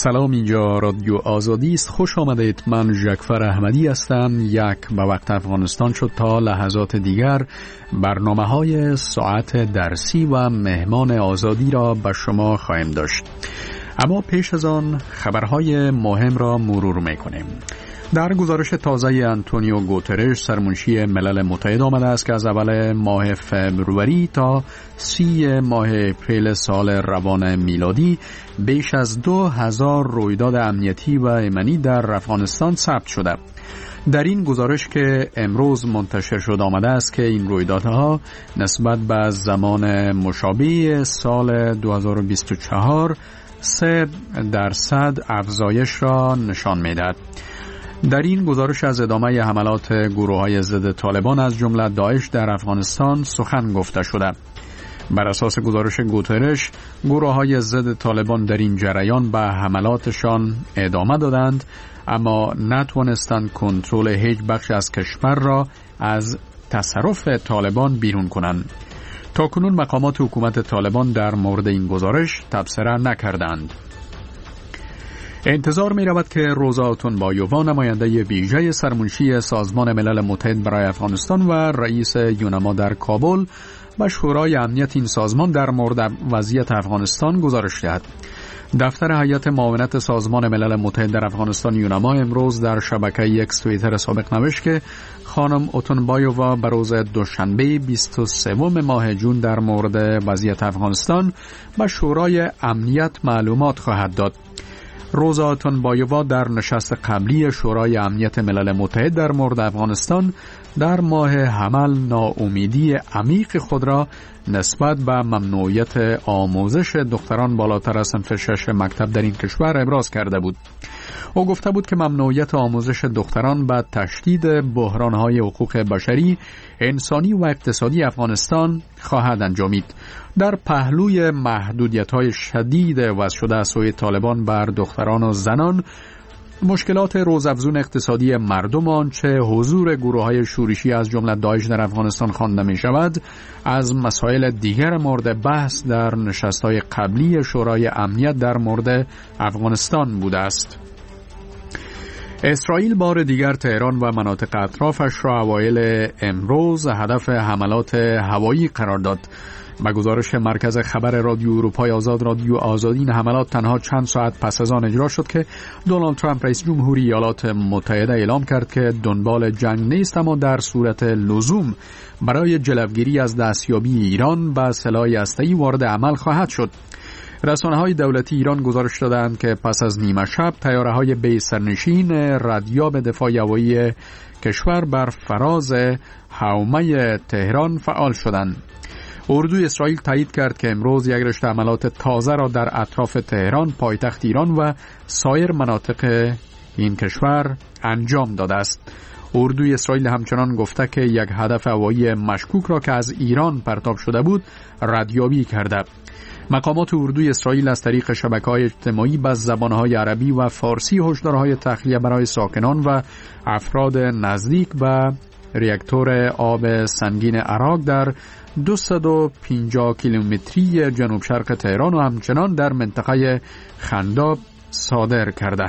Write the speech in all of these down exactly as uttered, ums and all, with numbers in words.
سلام، اینجا رادیو آزادی است. خوش آمدید. من ژکفر احمدی هستم. یک به وقت افغانستان شد تا لحظات دیگر برنامه های ساعت درسی و مهمان آزادی را به شما خواهیم داشت. اما پیش از آن خبرهای مهم را مرور میکنیم. در گزارش تازه انتونیو گوترش سرمنشی ملل متحد آمده است که از اول ماه فوریه تا سی ماه اپریل سال روان میلادی بیش از دو هزار رویداد امنیتی و ایمنی در افغانستان ثبت شده. در این گزارش که امروز منتشر شد آمده است که این رویدادها نسبت به زمان مشابه سال دو هزار و بیست و چهار سه درصد افزایش را نشان می‌دهد. در این گزارش از ادامه حملات گروه‌های ضد طالبان از جمله داعش در افغانستان سخن گفته شده. بر اساس گزارش گوترش، گروه‌های ضد طالبان در این جریان به حملاتشان ادامه دادند، اما نتوانستند کنترل هیچ بخش از کشور را از تصرف طالبان بیرون کنند. تاکنون مقامات حکومت طالبان در مورد این گزارش تبصره نکردند. انتظار می رود که روزا اوتونبایووا، نماینده ویژه سرمنشی سازمان ملل متحد برای افغانستان و رئیس یونما در کابل، به شورای امنیت این سازمان در مورد وضعیت افغانستان گزارش دهد. دفتر هیئت معاونت سازمان ملل متحد در افغانستان یونما امروز در شبکه ایکس توییتر سابق نوشت که خانم اوتونبایووا به روز دوشنبه بیست و سوم ماه جون در مورد وضعیت افغانستان به شورای امنیت معلومات خواهد داد. روزا اوتونبایووا در نشست قبلی شورای امنیت ملل متحد در مورد افغانستان در ماه حمل ناامیدی عمیق خود را نسبت به ممنوعیت آموزش دختران بالاتر از صنف شش مکتب در این کشور ابراز کرده بود. او گفته بود که ممنوعیت آموزش دختران به تشدید بحران‌های حقوق بشری، انسانی و اقتصادی افغانستان خواهد انجامید. در پهلوی محدودیت‌های شدید وضع شده از سوی طالبان بر دختران و زنان، مشکلات روزافزون اقتصادی مردم، آنچه حضور گروه‌های شورشی از جمله داعش در افغانستان خوانده می‌شود، از مسائل دیگر مورد بحث در نشست‌های قبلی شورای امنیت در مورد افغانستان بوده است. اسرائیل بار دیگر تهران و مناطق اطرافش را اوایل امروز هدف حملات هوایی قرار داد. با گزارش مرکز خبر رادیو اروپای آزاد رادیو آزادی، این حملات تنها چند ساعت پس از آن اجرا شد که دونالد ترامپ رئیس جمهوری ایالات متحده اعلام کرد که دنبال جنگ نیست، اما در صورت لزوم برای جلوگیری از دستیابی ایران به سلاح هسته‌ای وارد عمل خواهد شد. رسانه‌های دولتی ایران گزارش دادند که پس از نیمه شب طیاره‌های بی سرنشین ردیاب دفاع هوایی کشور بر فراز حومه تهران فعال شدند. اردوی اسرائیل تایید کرد که امروز یک رشته حملات تازه را در اطراف تهران، پایتخت ایران و سایر مناطق این کشور انجام داده است. اردوی اسرائیل همچنان گفته که یک هدف هوایی مشکوک را که از ایران پرتاب شده بود ردیابی کرده. مقامات اردوی اسرائیل از طریق شبکه‌های اجتماعی به زبان‌های عربی و فارسی هشدارهای تخلیه برای ساکنان و افراد نزدیک به ریاکتور آب سنگین عراق در دویست و پنجاه کیلومتری جنوب شرق تهران و همچنان در منطقه خنداب صادر کرده.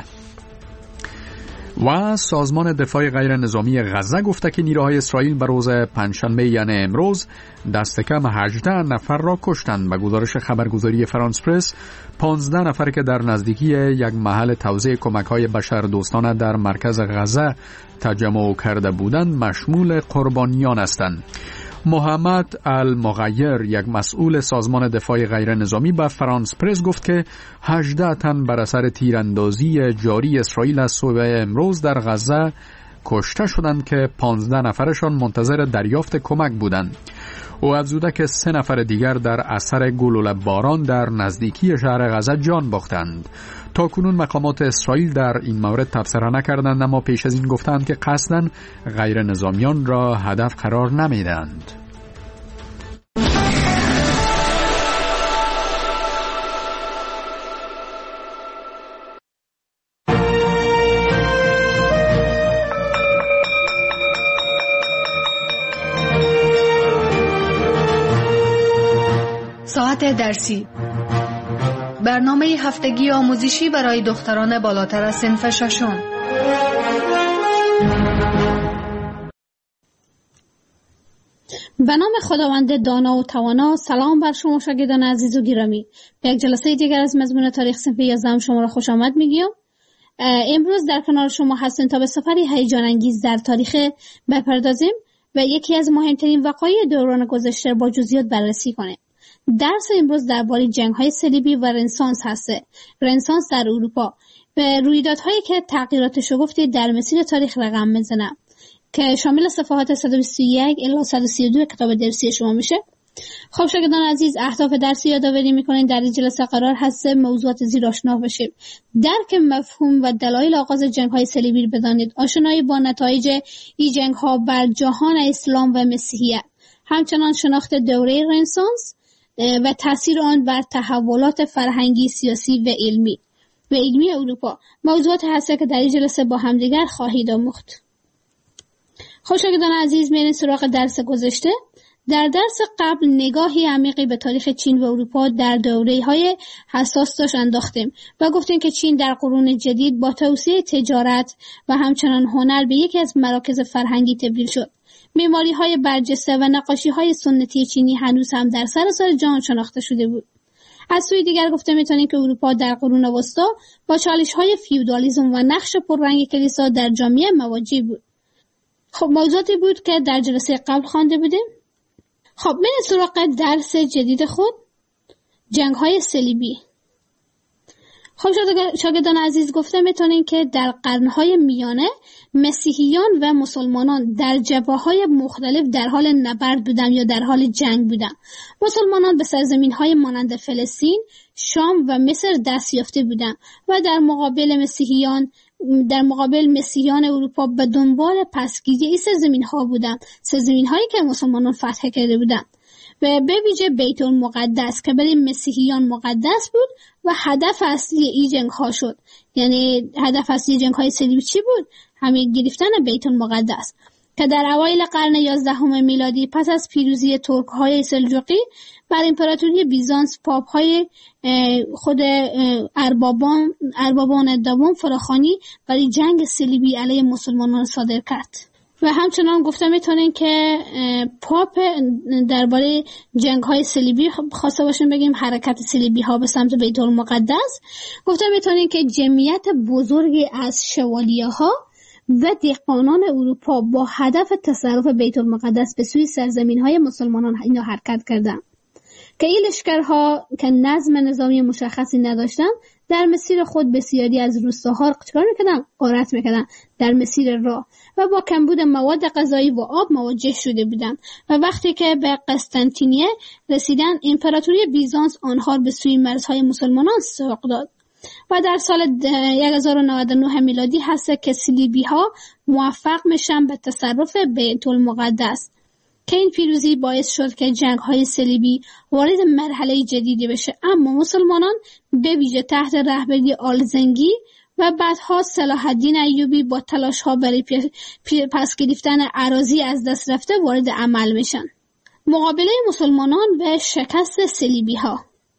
و سازمان دفاع غیر نظامی غزه گفته که نیروهای اسرائیل به روز پنجشنبه یعنی امروز دست کم هجده نفر را کشتند. به گزارش خبرگزاری فرانس پرس، پانزده نفر که در نزدیکی یک محل توزیع کمک‌های بشردوستانه در مرکز غزه تجمع کرده بودند مشمول قربانیان هستند. محمد المغیر، یک مسئول سازمان دفاع غیر نظامی، به فرانس پرس گفت که هجده تن بر اثر تیراندازی جاری اسرائیل از صبح امروز در غزه کشته شدند که پانزده نفرشان منتظر دریافت کمک بودند. او افزوده که سه نفر دیگر در اثر گلوله باران در نزدیکی شهر غزه جان باختند. تاکنون مقامات اسرائیل در این مورد تبصره نکردند، اما پیش از این گفتند که قصداً غیر نظامیان را هدف قرار نمیدهند. ساعت درسی برنامه هفتگی آموزشی برای دختران بالاتر از صنف ششم. به نام خداوند دانا و توانا. سلام بر شما شاگردان عزیز و گرامی. به یک جلسه دیگر از مضمون تاریخ صنف یازده شما را خوش آمد میگیم. امروز در کنار شما هستیم تا به سفری هیجان انگیز در تاریخ بپردازیم و یکی از مهمترین وقایع دوران گذشته با جزئیات بررسی کنیم. درس امروز درباره جنگ‌های صلیبی و رنسانس هسته. رنسانس در اروپا و رویدادهایی که تغییرات شگفتی در مسیر تاریخ رقم میزنه که شامل صفحات صد و بیست و یک الی صد و سی و دو کتاب درسی شما میشه. خب شاگردان عزیز، اهداف درسی یادآوری میکنین در این جلسه قرار هست موضوعات زیر آشنا بشید. درک مفهوم و دلایل آغاز جنگ‌های صلیبی بدانید، آشنایی با نتایج این جنگ‌ها بر جهان اسلام و مسیحیت، همچنان شناخت دوره رنسانس و تاثیر آن بر تحولات فرهنگی، سیاسی و علمی و علمی اروپا موضوعات هست که در این جلسه با همدیگر خواهید آموخت. خب شاگردان عزیز، میریم سراغ درس گذشته. در درس قبل نگاهی عمیقی به تاریخ چین و اروپا در دوره‌های حساس داشت انداختیم و گفتیم که چین در قرون جدید با توسعه تجارت و همچنان هنر به یکی از مراکز فرهنگی تبدیل شد. معماری‌های برجسته و نقاشی‌های سنتی چینی هنوز هم در سراسر جهان شناخته شده بود. از سوی دیگر گفته میتونیم که اروپا در قرون وسطا با چالش‌های فیودالیسم و نقش پررنگ کلیسا در جامعه مواجه بود. خب موضوعاتی بود که در جلسه قبل خوانده بودیم. خب من سراغ درس جدید خود، جنگ‌های صلیبی. خب شاگردان عزیز، گفته میتونیم که در قرن‌های میانه مسیحیان و مسلمانان در جبهه‌های مختلف در حال نبرد بودن یا در حال جنگ بودن. مسلمانان به سرزمین‌های مانند فلسطین، شام و مصر دست یافته بودند و در مقابل مسیحیان در مقابل مسیحیان اروپا به دنبال پسگیری این سرزمین‌ها بودند، سرزمین‌هایی که مسلمانان فتح کرده بودند و به ویژه بیت المقدس که برای مسیحیان مقدس بود و هدف اصلی این جنگ‌ها شد. یعنی هدف اصلی جنگ‌های صلیبی چی بود؟ همین گرفتن بیت المقدس که در اوایل قرن یازدهم میلادی پس از پیروزی ترک‌های سلجوقی بر امپراتوری بیزانس، پاپ‌های خود اربابان اربابان دوم فراخوانی برای جنگ صلیبی علیه مسلمانان صادر کرد. و همچنان گفته میتونین که پاپ درباره جنگ‌های صلیبی خواسته باشیم بگیم حرکت صلیبی‌ها به سمت بیت المقدس، گفته میتونین که جمعیت بزرگی از شوالیه‌ها و دهقانان اروپا با هدف تصرف بیت المقدس به سوی سرزمین‌های مسلمانان اینا حرکت کردند که این لشکرها که نظم نظامی مشخصی نداشتن در مسیر خود بسیاری از روستاها چیکار میکردن؟ غارت میکردن در مسیر راه و با کمبود مواد غذایی و آب مواجه شده بودند و وقتی که به قسطنطینیه رسیدن امپراتوری بیزانس آنها به سوی مرزهای مسلمانان سوق داد و در سال هزار و نود و نه میلادی هست که صلیبی‌ها موفق میشن به تصرف بیت المقدس که این پیروزی باعث شد که جنگ‌های صلیبی وارد مرحله جدیدی بشه. اما مسلمانان به ویژه تحت رهبری آلزنگی و بعدها صلاح الدین ایوبی با تلاش‌ها برای پس گرفتن اراضی از دست رفته وارد عمل میشن. مقابله مسلمانان و شکست صلیبی‌ها.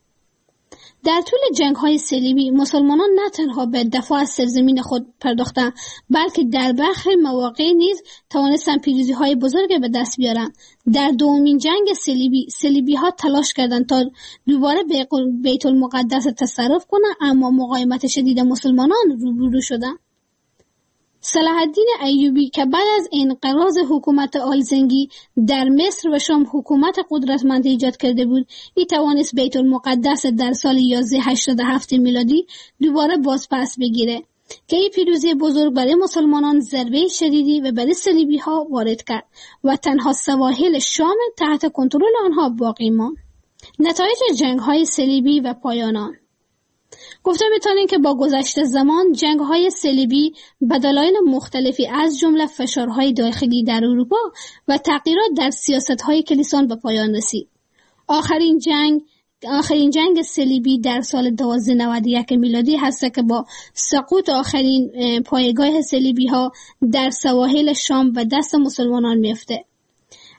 در طول جنگ‌های صلیبی مسلمانان نه تنها به دفاع از سرزمین خود پرداختند، بلکه در برخی مواقع نیز توانستند پیروزی‌های بزرگ به دست بیارند. در دومین جنگ صلیبی صلیبی‌ها تلاش کردند تا دوباره به بیت المقدس تصرف کنند، اما مقاومت شدید مسلمانان روبرو شدند. صلاح الدین ایوبی که بعد از انقراض حکومت آلزنگی در مصر و شام حکومت قدرتمند ایجاد کرده بود، این توانست بیت المقدس در سال یازده هشتاد و هفت میلادی دوباره باز پس بگیره که این پیروزی بزرگ برای مسلمانان ضربه شدیدی و برای صلیبی‌ها وارد کرد و تنها سواحل شام تحت کنترل آنها باقی ماند. نتایج جنگ‌های صلیبی و پایان آن. گفته میتونیم که با گذشت زمان جنگ‌های صلیبی به دلایل مختلفی از جمله فشارهای داخلی در اروپا و تغییرات در سیاست‌های کلیسا به پایان رسید. آخرین جنگ آخرین جنگ صلیبی در سال دوازده نود و یک میلادی هست که با سقوط آخرین پایگاه صلیبی‌ها در سواحل شام و دست مسلمانان میفته.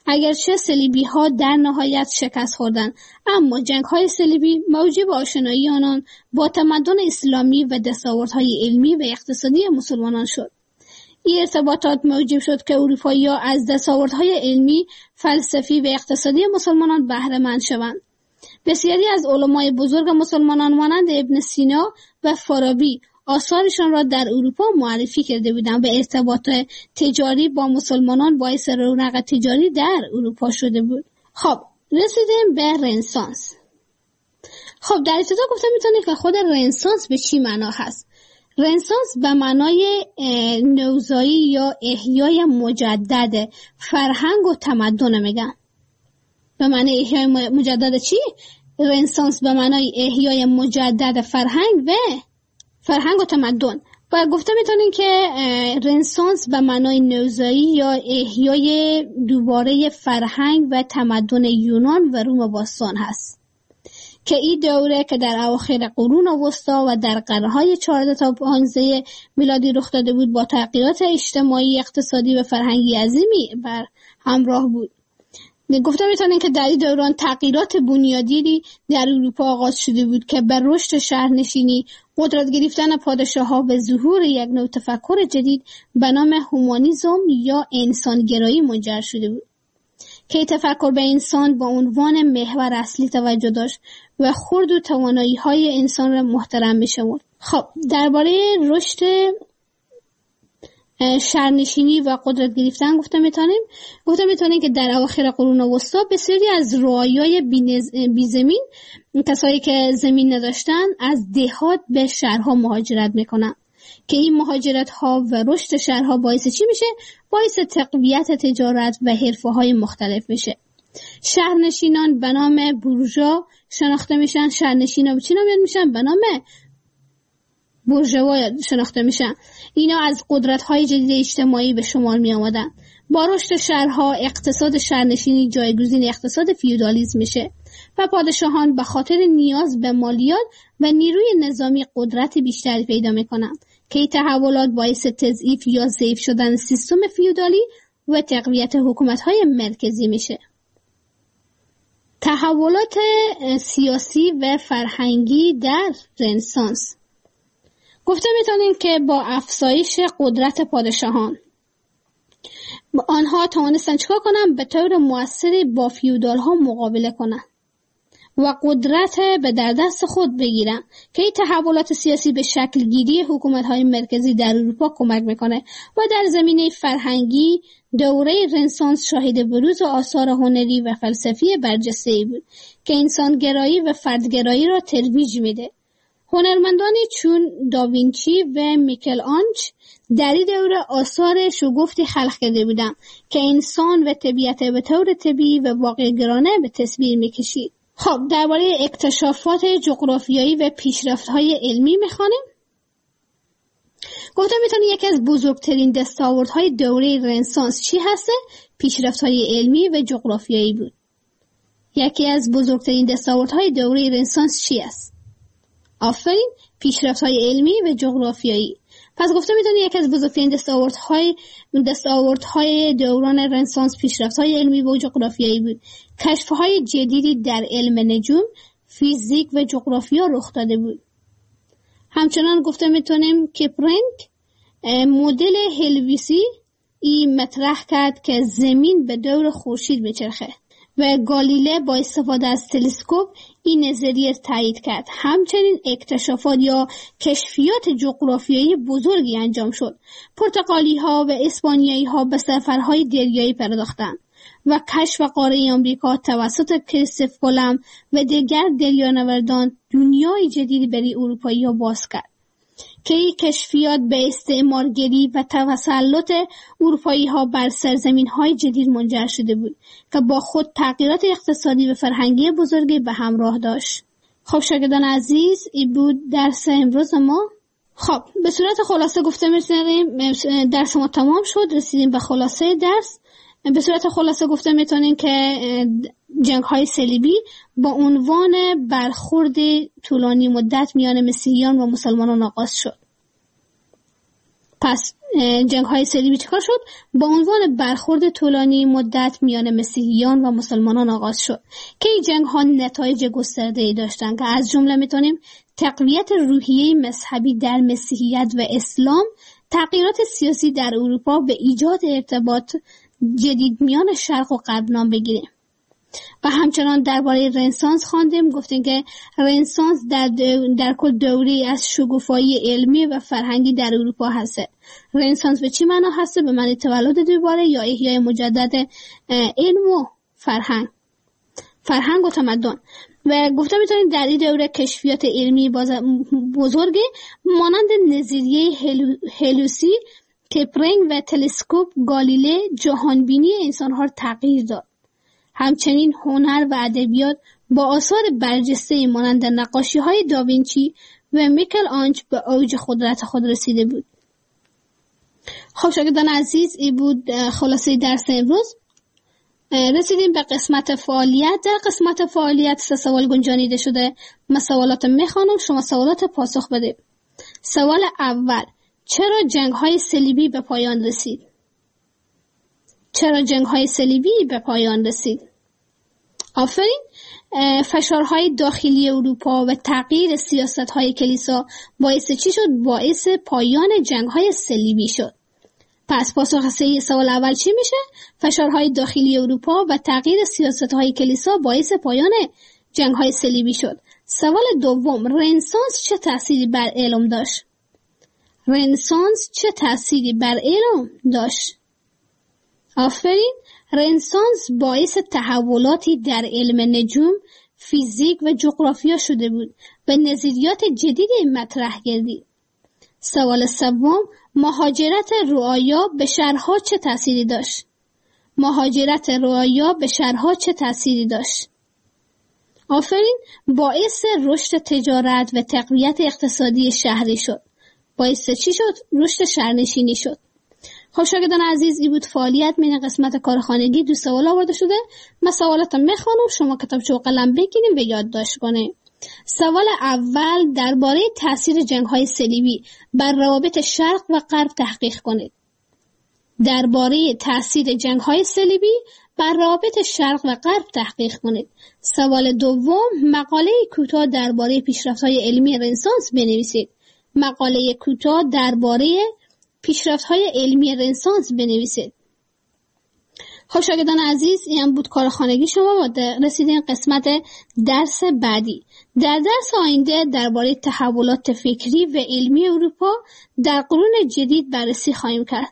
اگرچه صلیبی ها در نهایت شکست خوردند، اما جنگ های صلیبی موجب آشنایی آنان با تمدن اسلامی و دستاوردهای علمی و اقتصادی مسلمانان شد. این ارتباطات موجب شد که اروپایی‌ها از دستاوردهای علمی، فلسفی و اقتصادی مسلمانان بهره مند شوند. بسیاری از علمای بزرگ مسلمانان مانند ابن سینا و فارابی آثارشان را در اروپا معرفی کرده بودند و ارتباط تجاری با مسلمانان باعث رونق تجاری در اروپا شده بود. خب رسیدیم به رنسانس. خب در ابتدا گفتم میتونید که خود رنسانس به چی معنا هست. رنسانس به معنای نوزایی یا احیای مجدد فرهنگ و تمدن میگن. به معنای احیای مجدد چی؟ رنسانس به معنای احیای مجدد فرهنگ و فرهنگ و تمدن. و گفته میتونین که رنسانس به معنای نوزایی یا احیای دوباره فرهنگ و تمدن یونان و روم باستان هست که این دوره که در اواخر قرون وسطا و در قرن‌های چهارده تا پانزده میلادی رخ داده بود با تغییرات اجتماعی، اقتصادی و فرهنگی عظیمی بر همراه بود. گفته میتونین که در این دوران تغییرات بنیادی در اروپا آغاز شده بود که بر رشد شهرنشینی، قدرت گرفتن پادشاه‌ها و ظهور یک نوع تفکر جدید به نام هومانیسم یا انسانگرایی منجر شده بود که تفکر به انسان با عنوان محور اصلی توجه داشت و خرد و توانایی‌های انسان را محترم می‌شمرد. خب درباره رشد شهرنشینی و قدرت گرفتن گفته میتونیم گفته میتونیم که در اواخر قرون وسطا بسیاری از رعایای بیزمین، کسایی که زمین نداشتن، از دهات به شهرها مهاجرت میکنن که این مهاجرت ها و رشد شهرها باعث چی میشه؟ باعث تقویت تجارت و حرفه های مختلف میشه. شهرنشینان به نام بورژوا شناخته میشن. شهرنشینا به چی نامیده میشن؟ به نام بورژوا شناخته میشن. اینا از قدرت‌های جدید اجتماعی به شمار می آمدن. با رشد شهرها اقتصاد شهرنشینی جایگزین اقتصاد فیودالیسم میشه و پادشاهان به خاطر نیاز به مالیات و نیروی نظامی قدرت بیشتری پیدا میکنند که این تحولات باعث تضعیف یا ضعیف شدن سیستم فیودالی و تقویت حکومت‌های مرکزی میشه. تحولات سیاسی و فرهنگی در رنسانس گفته میتونیم که با افزایش قدرت پادشاهان آنها توانستن چیکار کنن؟ به طور مؤثری با فیودال ها مقابله کنن و قدرت به در دست خود بگیرن که این تحولات سیاسی به شکل گیری حکومت های مرکزی در اروپا کمک میکنه و در زمینه فرهنگی دوره رنسانس شاهد بروز آثار هنری و فلسفی برجسته‌ای بود که انسانگرایی و فردگرایی را ترویج میده. هنرمندانی چون داوینچی و میکل آنج در این دوره آثار شگفتی خلق کرده بودند که انسان و طبیعت به طور طبیعی و واقع‌گرایانه به تصویر میکشید. خب درباره اکتشافات جغرافیایی و پیشرفت‌های علمی میخوانیم. گفتم میتونی یکی از بزرگترین دستاوردهای دوره رنسانس چی هسته؟ پیشرفت‌های علمی و جغرافیایی بود. یکی از بزرگترین دستاوردهای دوره رنسانس چی است؟ آفرین، پیشرفت‌های علمی و جغرافیایی. پس گفته میتونی یکی از بزرگترین دستاوردهای دستاوردهای دوران رنسانس پیشرفت‌های علمی و جغرافیایی بود. کشف‌های جدیدی در علم نجوم، فیزیک و جغرافیا رخ داده بود. همچنان گفته میتونیم کپرنگ مدل هلویسی این مطرح کرد که زمین به دور خورشید میچرخه و گالیله با استفاده از تلسکوپ این نظریه تایید کرد. همچنین اکتشافات یا کشفیات جغرافیایی بزرگی انجام شد. پرتغالی ها و اسپانیایی ها به سفرهای دریایی پرداختند و کشف قاره آمریکا توسط کریستوف کلمب و دیگر دریانوردان دنیای جدیدی برای اروپایی ها باز کرد که این کشفیات به استعمارگری و تسلط اروپایی ها بر سرزمین های جدید منجر شده بود که با خود تغییرات اقتصادی و فرهنگی بزرگی به همراه داشت. خب شاگردان عزیز، این بود درس امروز ما. خب به صورت خلاصه گفته میتونیم درس ما تمام شد، رسیدیم به خلاصه درس. به صورت خلاصه گفته میتونیم که جنگ های صلیبی با عنوان برخورد طولانی مدت میان مسیحیان و مسلمانان آغاز شد. پس جنگ های صلیبی چکار شد؟ با عنوان برخورد طولانی مدت میان مسیحیان و مسلمانان آغاز شد که این جنگ ها نتایج گسترده‌ای داشتند که از جمله میتونیم تقویت روحیه مذهبی در مسیحیت و اسلام، تغییرات سیاسی در اروپا به ایجاد ارتباط جدید میان شرق و غرب نام بگیریم. و همچنان درباره رنسانس خواندیم، گفتیم که رنسانس در, در کل دوری از شکوفایی علمی و فرهنگی در اروپا هست. رنسانس به چی معنا هست؟ به معنی تولد دوباره یا احیای مجدد علم و فرهنگ فرهنگ و تمدن. و گفتم میتونیم در این دوره کشفیات علمی بزرگی مانند نظریه هلوسی، کپلینگ و تلسکوپ گالیله جهانبینی انسانها را تغییر داد. همچنین هنر و ادبیات با آثار برجسته مانند نقاشی‌های داوینچی و میکل آنج به اوج قدرت خود رسیده بود. خب شاگردان عزیز، این بود خلاصه درس امروز. رسیدیم به قسمت فعالیت. در قسمت فعالیت سه سوال گنجانیده شده. من سوالات میخوانم، شما سوالات پاسخ بده. سوال اول: چرا جنگ‌های صلیبی به پایان رسید؟ چرا جنگ‌های صلیبی به پایان رسید؟ آفرین. فشارهای داخلی اروپا و تغییر سیاست‌های کلیسا باعث چی شد؟ باعث پایان جنگ‌های صلیبی شد. پس پاسخ صحیح سوال اول چی میشه؟ فشارهای داخلی اروپا و تغییر سیاست‌های کلیسا باعث پایان جنگ‌های صلیبی شد. سوال دوم: رنسانس چه تأثیری بر علم داشت؟ رنسانس چه تأثیری بر علم داشت؟ آفرین. رنسانس باعث تحولاتی در علم نجوم، فیزیک و جغرافیا شده بود و نظریات جدیدی مطرح گردید. سوال سوم: مهاجرت رعایا به شهرها چه تأثیری داشت؟ مهاجرت رعایا به شهرها چه تأثیری داشت؟ آفرین. باعث رشد تجارت و تقویت اقتصادی شهری شد. باعث چی شد؟ رشد شهرنشینی شد. خب شاگردان عزیز، این بود فعالیت من قسمت کارخانگی. دو سوال آورده شده. من سوالاتو میخوانم، شما کتابچه و قلم بگیریم و یادداشت کنیم. سوال اول: درباره تاثیر جنگ‌های صلیبی بر روابط شرق و غرب تحقیق کنید. درباره تاثیر جنگ‌های صلیبی بر روابط شرق و غرب تحقیق کنید. سوال دوم: مقاله کوتاه درباره پیشرفت‌های علمی رنسانس بنویسید. مقاله کوتاه درباره پیشرفت‌های علمی رنسانس بنویسید. خب شاگردان عزیز، این بود کارخانگی شما. و رسیدین قسمت درس بعدی. در درس آینده درباره تحولات فکری و علمی اروپا در قرون جدید بررسی خواهیم کرد.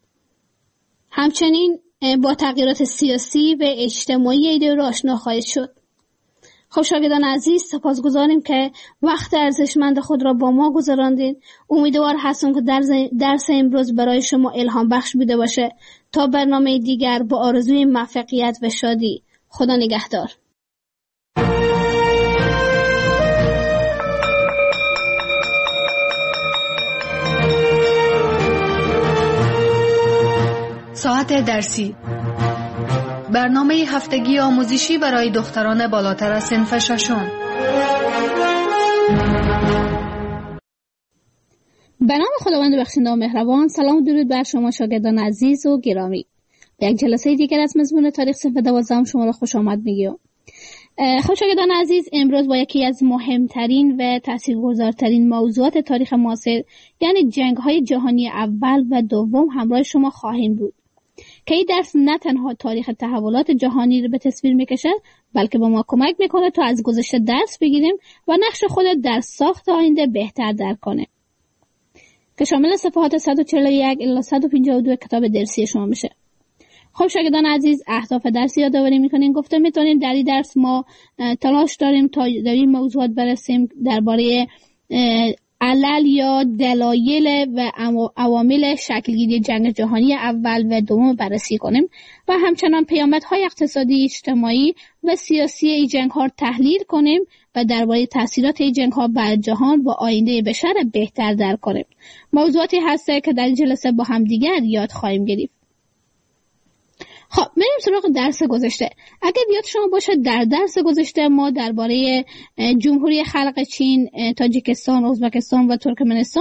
همچنین با تغییرات سیاسی و اجتماعی این دوره آشنا خواهید شد. خب شاگردان عزیز، سپاسگزاریم که وقت ارزشمند خود را با ما گذراندین. امیدوار هستم که درس امروز برای شما الهام بخش بوده باشه. تا برنامه دیگر با آرزوی موفقیت و شادی. خدا نگهدار. ساعت درسی، برنامه هفتگی آموزشی برای دختران بالاتر از صنف ششم. به نام خداوند بخشنده و مهربان. سلام و درود بر شما شاگردان عزیز و گرامی. به یک جلسه دیگر از مضمون تاریخ صنف دوازدهم شما را خوش آمد میگم. خب شاگردان عزیز، امروز با یکی از مهمترین و تاثیرگذارترین موضوعات تاریخ معاصر، یعنی جنگ‌های جهانی اول و دوم همراه شما خواهیم بود که این درس نه تنها تاریخ تحولات جهانی رو به تصویر میکشه، بلکه به ما کمک میکنه تا از گذشته درس بگیریم و نقش خود در ساخت آینده بهتر درک کنه، که شامل صفحات صد و چهل و یک الی صد و پنجاه و دو کتاب درسی شما میشه. خب شاگردان عزیز، اهداف درس یادآوری میکنیم. گفته میتونیم در این درس ما تلاش داریم تا در این موضوعات برسیم، درباره علل یا دلایل و عوامل شکلگیری جنگ جهانی اول و دوم بررسی کنیم و همچنان پیامدهای اقتصادی، اجتماعی و سیاسی این جنگ‌ها تحلیل کنیم و درباره تاثیرات این جنگ‌ها بر جهان و آینده بشر بهتر درک کنیم. موضوعاتی هسته که در این جلسه با هم دیگر یاد خواهیم گرفت. خب بریم سراغ درس گذشته. اگر یاد شما باشه در درس گذشته ما درباره جمهوری خلق چین، تاجیکستان، ازبکستان و ترکمنستان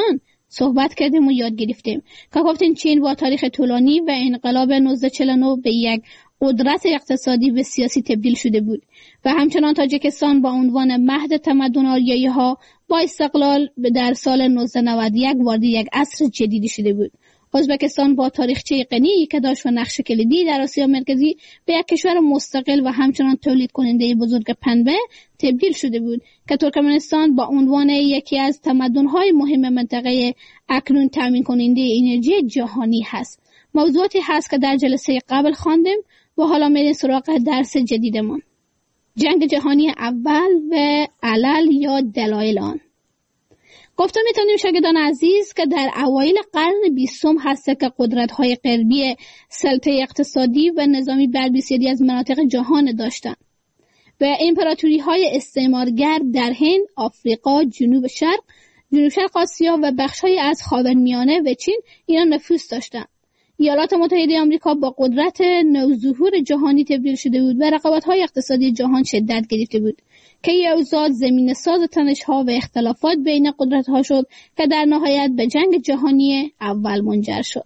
صحبت کردیم و یاد گرفتیم که گفتیم چین با تاریخ طولانی و انقلاب نوزده چهل و نه به یک قدرت اقتصادی و سیاسی تبدیل شده بود و همچنان تاجیکستان با عنوان مهد تمدن آریایی‌ها با استقلال در سال نوزده نود و یک وارد یک عصر جدیدی شده بود. ازبکستان با تاریخچه غنی که داشت و نقش کلیدی در آسیا مرکزی به یک کشور مستقل و همچنان تولید کننده بزرگ پنبه تبدیل شده بود که ترکمنستان با عنوان یکی از تمدن‌های مهم منطقه اکنون تامین کننده انرژی جهانی هست. موضوعاتی هست که در جلسه قبل خواندیم و حالا میریم سراغ درس جدیدمان. جنگ جهانی اول و علل یا دلایل آن. گفته میتونیم شاگردان عزیز که در اوایل قرن بیستم هست که قدرت‌های غربی سلطه اقتصادی و نظامی بر بسیاری از مناطق جهان داشتند و امپراتوری‌های استعمارگر در هند، آفریقا، جنوب شرق، جنوب شرق آسیا و بخش‌های از خاورمیانه و چین اینا نفوذ داشتند. ایالات متحده آمریکا با قدرت نوظهور جهانی تبدیل شده بود و رقابت‌های اقتصادی جهان شدت گرفته بود که این اوضاع زمین ساز تنش‌ها و اختلافات بین قدرت‌ها شد که در نهایت به جنگ جهانی اول منجر شد.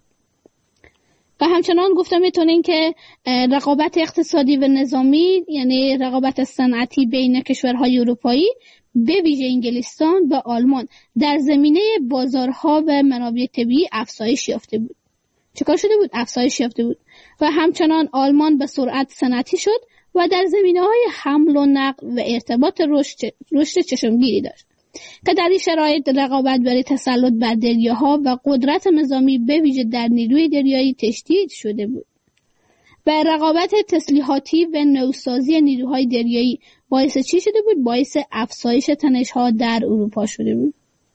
و همچنان گفته میتونیم که رقابت اقتصادی و نظامی یعنی رقابت صنعتی بین کشورهای اروپایی به ویژه انگلستان و آلمان در زمینه بازارها و منابع طبیعی افزایش یافته بود. چیکار شده بود؟ افزایش یافته بود و همچنان آلمان به سرعت صنعتی شد و در زمینه‌های حمل و نقل و ارتباط رشد رشد چشمگیری داشت که در این شرایط رقابت برای تسلط بر دریاها و قدرت نظامی به ویژه در نیروی دریایی تشدید شده بود و رقابت تسلیحاتی و نوسازی نیروهای دریایی باعث چی شده بود؟ باعث افزایش تنش‌ها در اروپا شده بود.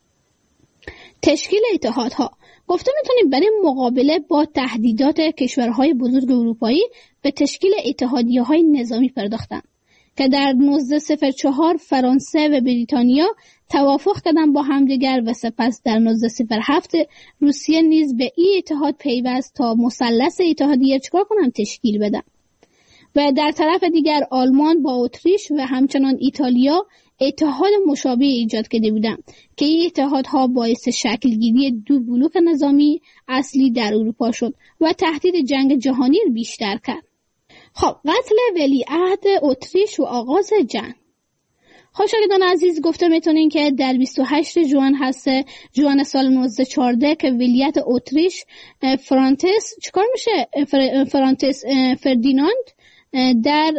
تشکیل اتحادها. گفته میتونیم برای مقابله با تهدیدات کشورهای بزرگ اروپایی به تشکیل اتحادیه‌های نظامی پرداختند که در نوزده صفر چهار فرانسه و بریتانیا توافق کردند با همدیگر و سپس در نوزده صفر هفت روسیه نیز به این اتحاد پیوست تا مثلث اتحادیه چکار کنند؟ تشکیل بدن. و در طرف دیگر آلمان با اتریش و همچنان ایتالیا اتحاد مشابه ایجاد کرده بودند که این اتحادها باعث شکلگیری دو بلوک نظامی اصلی در اروپا شد و تهدید جنگ جهانی را بیشتر کرد. خب قتل ولیعهد اتریش و آغاز جنگ. خب شاگردان عزیز گفته میتونین که در بیست و هشت ژوئن هست ژوئن سال نوزده چهارده که ولیت اتریش فرانتس چیکار میشه فرانتس فردیناند در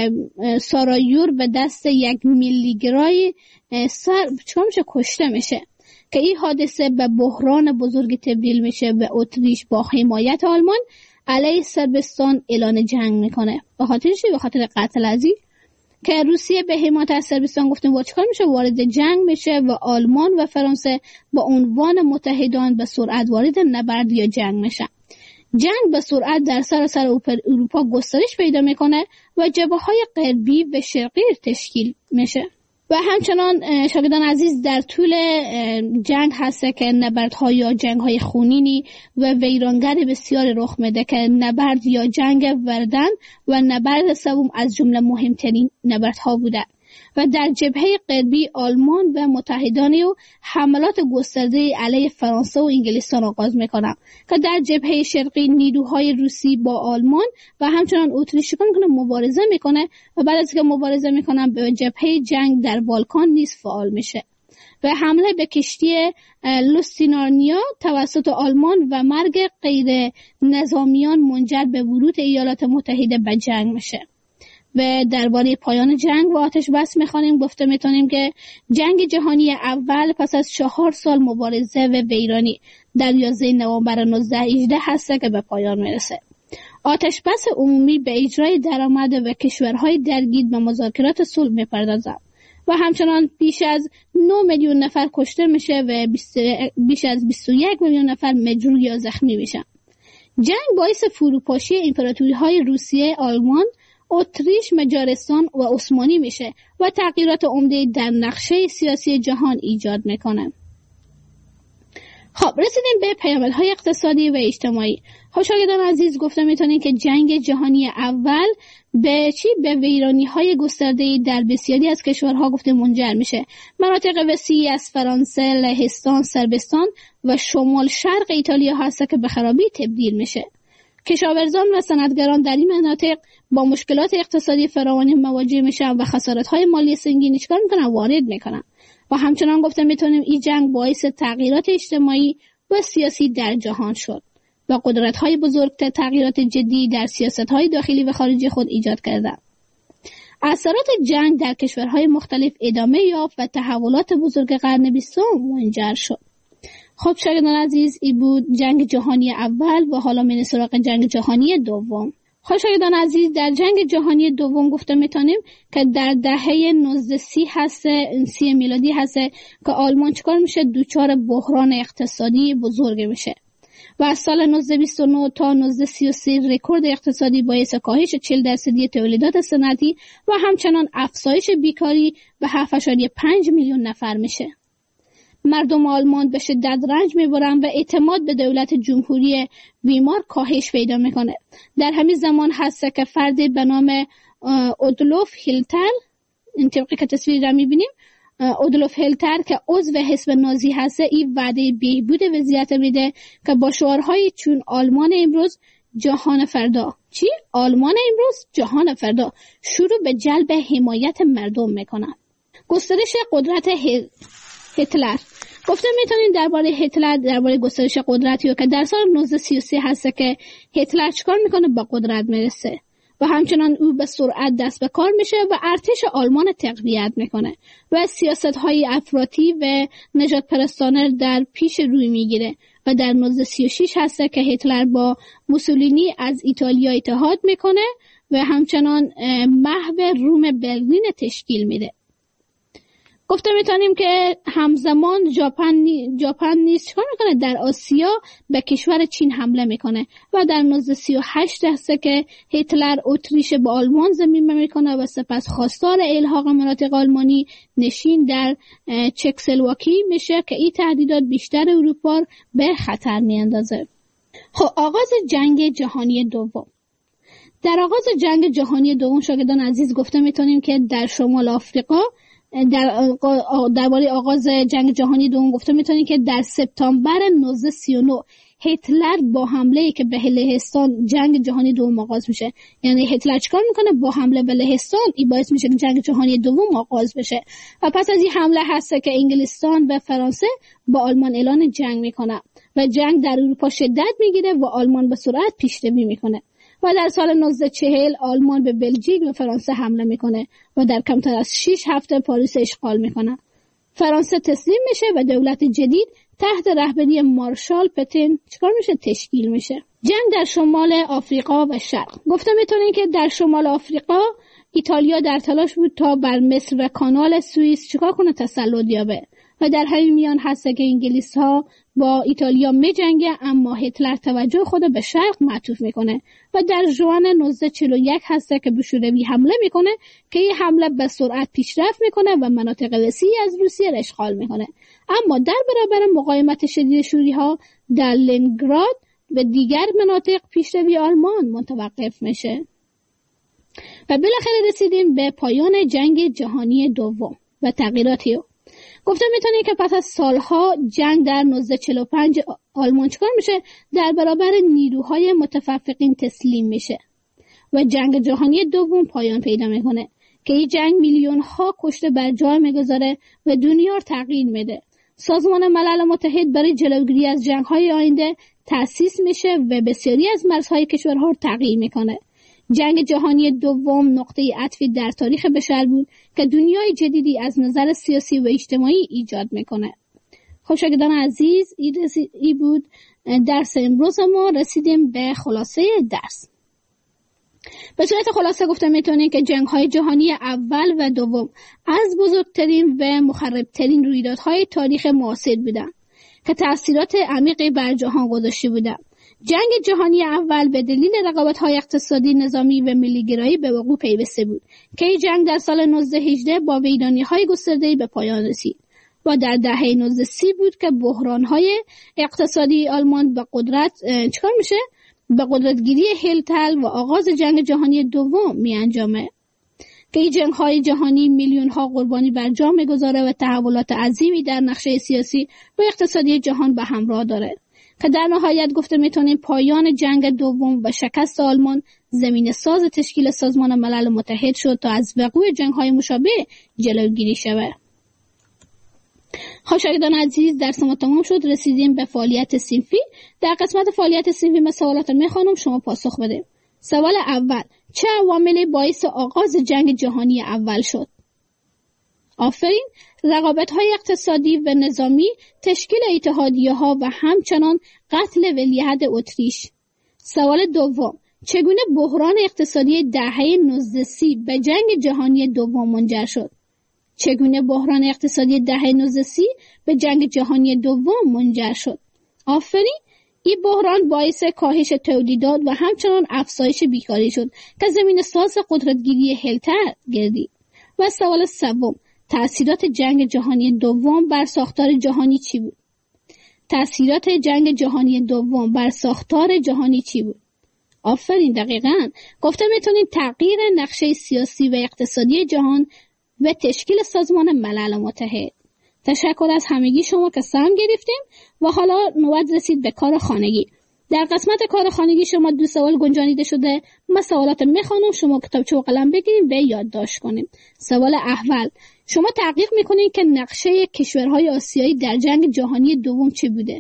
سارایور به دست یک میلیگرای سر چیکار میشه کشته میشه که این حادثه به بحران بزرگ تبدیل میشه و اتریش با حمایت آلمان علیه صربستان اعلان جنگ میکنه. به خاطر چی؟ به خاطر قتل ازی که روسیه به حمایت از صربستان گفتیم با چیکار میشه وارد جنگ میشه و آلمان و فرانسه با عنوان متحدان به سرعت وارد نبرد یا جنگ میشن. جنگ به سرعت در سراسر اروپا گسترش پیدا میکنه و جبهه‌های غربی و شرقی تشکیل میشه. و همچنان شاگردان عزیز در طول جنگ هست که نبردها یا جنگ‌های خونینی و ویرانگر بسیار رخ میده که نبرد یا جنگ وردن و نبرد سوم از جمله مهمترین نبردها بوده و در جبهه غربی آلمان و متحدان و حملات گسترده علیه فرانسه و انگلستان آغاز میکنن که در جبهه شرقی نیروهای روسی با آلمان و همچنان اتریش میکنه مبارزه میکنه و بعد از که مبارزه میکنن به جبهه جنگ در بالکان نیز فعال میشه و حمله به کشتی لوستینارنیا توسط آلمان و مرگ غیر نظامیان منجر به ورود ایالات متحده به جنگ میشه. و درباره پایان جنگ و آتش بس میخوانیم گفته میتونیم که جنگ جهانی اول پس از چهار سال مبارزه و ویرانی در یازده نوامبر نوزده هجده هست که به پایان میرسه. آتش بس عمومی به اجرای درآمد و کشورهای درگیر به مذاکرات صلح میپردازد و همچنان بیش از نه میلیون نفر کشته میشه و بیش از بیست و یک میلیون نفر مجروح یا زخمی میشن. جنگ باعث فروپاشی امپراتوری‌های روسیه، آلمان، اتریش، مجارستان و عثمانی میشه و تغییرات عمده در نقشه سیاسی جهان ایجاد میکنه. خب رسیدیم به پیامدهای اقتصادی و اجتماعی. خب شاگردان عزیز، گفتم میتونین که جنگ جهانی اول به چی؟ به ویرانی‌های گسترده‌ای در بسیاری از کشورها گفته منجر میشه. مناطق وسیعی از فرانسه، لهستان، صربستان و شمال شرق ایتالیا هست که به خرابی تبدیل میشه. کشاورزان و صنعتگران در این مناطق با مشکلات اقتصادی فراوانی مواجه میشن و خسارت‌های مالی سنگینی چیکار میکنن؟ وارد میکنن. و همچنان گفته میتونیم این جنگ باعث تغییرات اجتماعی و سیاسی در جهان شد و قدرت‌های بزرگ تغییرات جدی در سیاست‌های داخلی و خارجی خود ایجاد کردند. اثرات جنگ در کشورهای مختلف ادامه یافت و تحولات بزرگ قرن بیستم منجر شد. خب شاگردان عزیز، این بود جنگ جهانی اول و حالا میریم سراغ جنگ جهانی دوم. خب شاگردان عزیز، در جنگ جهانی دوم گفته میتونیم که در دهه نوزده سی هست، سی میلادی هست که آلمان چیکار میشه؟ دوچار بحران اقتصادی بزرگ میشه و از سال نوزده بیست و نه تا نوزده سی و سه رکورد اقتصادی باعث کاهش چهل درصدی تولیدات صنعتی و همچنان افزایش بیکاری به هفت ممیز پنج میلیون نفر میشه. مردم آلمان به شدت رنج میبرن و اعتماد به دولت جمهوری ویمار کاهش پیدا میکنه. در همین زمان هست که فردی به نام اودولف هیتلر، این طبقی که تصویر را میبینیم، اودولف هیتلر که عضو حزب نازی هست، این وعده بهبود وضعیت میده که با شعارهای چون آلمان امروز جهان فردا، چی؟ آلمان امروز جهان فردا، شروع به جلب حمایت مردم میکنه. گسترش قدرت هیتلر. گفتم میتونیم درباره هیتلر، درباره گسترش قدرتی که در سال نوزده سی و سه هست که هیتلر چیکار میکنه؟ با قدرت میرسه و همچنان او به سرعت دست به کار میشه و ارتش آلمان تقویت میکنه و سیاست‌های افراطی و نجات پرستانه در پیش روی میگیره و در نوزده سی و شش هست که هیتلر با موسولینی از ایتالیا اتحاد میکنه و همچنان محو روم برلین تشکیل میده. گفته میتونیم که همزمان ژاپن ژاپن نیز چیکار میکنه؟ در آسیا به کشور چین حمله میکنه و در نوزده سی و هشت هست که هیتلر اتریش به آلمان ضمیمه میکنه و سپس خواستار الحاق مناطق آلمانی نشین در چکسلواکی میشه که این تهدیدات بیشتر اروپا به خطر میاندازه. خب آغاز جنگ جهانی دوم. در آغاز جنگ جهانی دوم شاگردان عزیز گفته میتونیم که در شمال آفریقا در درباره آغاز جنگ جهانی دوم گفته میتونیم که در سپتامبر نوزده سی و نه هیتلر با حمله که به لهستان جنگ جهانی دوم آغاز میشه. یعنی هیتلر چیکار میکنه؟ با حمله به لهستان این باعث میشه که جنگ جهانی دوم آغاز بشه و پس از این حمله هست که انگلستان و فرانسه با آلمان اعلان جنگ میکنه و جنگ در اروپا شدت میگیره و آلمان به سرعت پیشروی میکنه و در سال نوزده چهل آلمان به بلژیک و فرانسه حمله میکنه و در کمتر از شش هفته پاریس اشغال میکنه. فرانسه تسلیم میشه و دولت جدید تحت رهبری مارشال پتن چیکار میشه؟ تشکیل میشه. جنگ در شمال آفریقا و شرق. گفته میتونین که در شمال آفریقا ایتالیا در تلاش بود تا بر مصر و کانال سوئیس چیکار کنه؟ تسلط یابه و در همین میان هست که انگلیس ها با ایتالیا می جنگه، اما هیتلر توجه خود به شرق معطوف میکنه و در ژوئن نوزده چهل و یک هست که به شوروی حمله میکنه که این حمله به سرعت پیشرفت میکنه و مناطق وسیعی از روسیه را اشغال میکنه، اما در برابر مقاومت شدید شوری ها در لنینگراد و دیگر مناطق پیشروی آلمان متوقف میشه و بالاخره رسیدیم به پایان جنگ جهانی دوم و تغییراتی او. گفته میتونی که پس از سالها جنگ در نوزده چهل و پنج آلمان چیکار میشه؟ در برابر نیروهای متفرقین تسلیم میشه و جنگ جهانی دوم پایان پیدا میکنه که این جنگ میلیون ها کشته بر جای میگذاره و دنیا رو تغییر میده. سازمان ملل متحد برای جلوگیری از جنگ های آینده تأسیس میشه و بسیاری از مرزهای کشورها رو تغییر میکنه. جنگ جهانی دوم نقطه عطفی در تاریخ بشر بود که دنیای جدیدی از نظر سیاسی و اجتماعی ایجاد میکنه. خب شاگردان عزیز، این بود درس امروز ما. رسیدیم به خلاصه درس. به صورت خلاصه گفته میتونیم که جنگ های جهانی اول و دوم از بزرگترین و مخربترین رویدادهای تاریخ معاصر بودند که تأثیرات عمیقی بر جهان گذاشته بودند. جنگ جهانی اول به دلیل رقابت‌های اقتصادی، نظامی و ملی‌گرایی به وقوع پیوسته بود که این جنگ در سال نوزده هجده با ویرانی‌های گسترده‌ای به پایان رسید و در دهه نوزده سی بود که بحران‌های اقتصادی آلمان به قدرت چیکار میشه؟ به قدرتگیری هیتلر و آغاز جنگ جهانی دوم می انجامه که این جنگ‌های جهانی میلیون‌ها قربانی بر جان می‌گذاره و تحولات عظیمی در نقشه سیاسی و اقتصادی جهان به همراه داره که در نهایت گفته میتونیم پایان جنگ دوم و شکست آلمان زمین ساز تشکیل سازمان ملل متحد شد تا از وقوع جنگ‌های مشابه جلوگیری شود. خب شاگردان عزیز، درس ما تمام شد. رسیدیم به فعالیت صنفی. در قسمت فعالیت صنفی من سوالات میخوانم، شما پاسخ بده. سوال اول: چه عواملی باعث آغاز جنگ جهانی اول شد؟ آفرین، رقابت‌های اقتصادی و نظامی، تشکیل اتحادیه‌ها و همچنان قتل ولیعهد اتریش. سوال دوم: چگونه بحران اقتصادی دهه نوزده سی به جنگ جهانی دوم منجر شد؟ چگونه بحران اقتصادی دهه نوزده سی به جنگ جهانی دوم منجر شد؟ آفرین، این بحران باعث کاهش تولیدات و همچنان افزایش بیکاری شد که زمین ساز قدرتگیری هیتلر گردید. و سوال سوم: تأثیرات جنگ جهانی دوم بر ساختار جهانی چی بود؟ تأثیرات جنگ جهانی دوم بر ساختار جهانی چی بود؟ آفرین، دقیقاً گفته میتونید تغییر نقشه سیاسی و اقتصادی جهان و تشکیل سازمان ملل متحد. تشکر از همگی شما که سهم گرفتیم و حالا نوبت رسید به کار خانگی. در قسمت کار خانگی شما دو سوال گنجانیده شده. من سوالات میخوانم، شما کتابچه و قلم بگیریم و یادداشت کنیم. سوال اول: شما تحقیق میکنید که نقشه کشورهای آسیایی در جنگ جهانی دوم چه بوده؟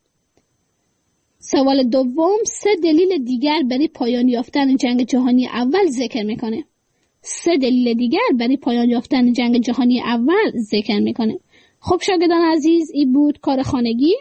سوال دوم: سه دلیل دیگر برای پایان یافتن جنگ جهانی اول ذکر میکنه. سه دلیل دیگر برای پایان یافتن جنگ جهانی اول ذکر میکنه. خب شاگردان عزیز، این بود کار خانگی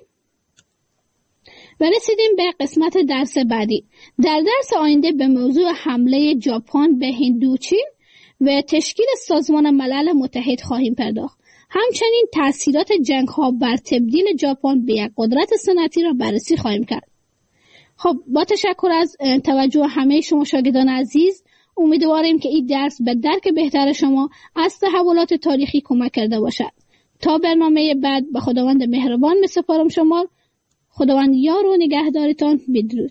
و رسیدیم به قسمت درس بعدی. در درس آینده به موضوع حمله ژاپن به هندوچین و تشکیل سازمان ملل متحد خواهیم پرداخت. همچنین تأثیرات جنگ ها بر تبدیل ژاپن به یک قدرت صنعتی را بررسی خواهیم کرد. خب با تشکر از توجه همه شما شاگردان عزیز، امیدواریم که این درس به درک بهتر شما از تحولات تاریخی کمک کرده باشد. تا برنامه بعد به خداوند مهربان می سپارم شما. خداوند یار و نگهدارتان. بدرود.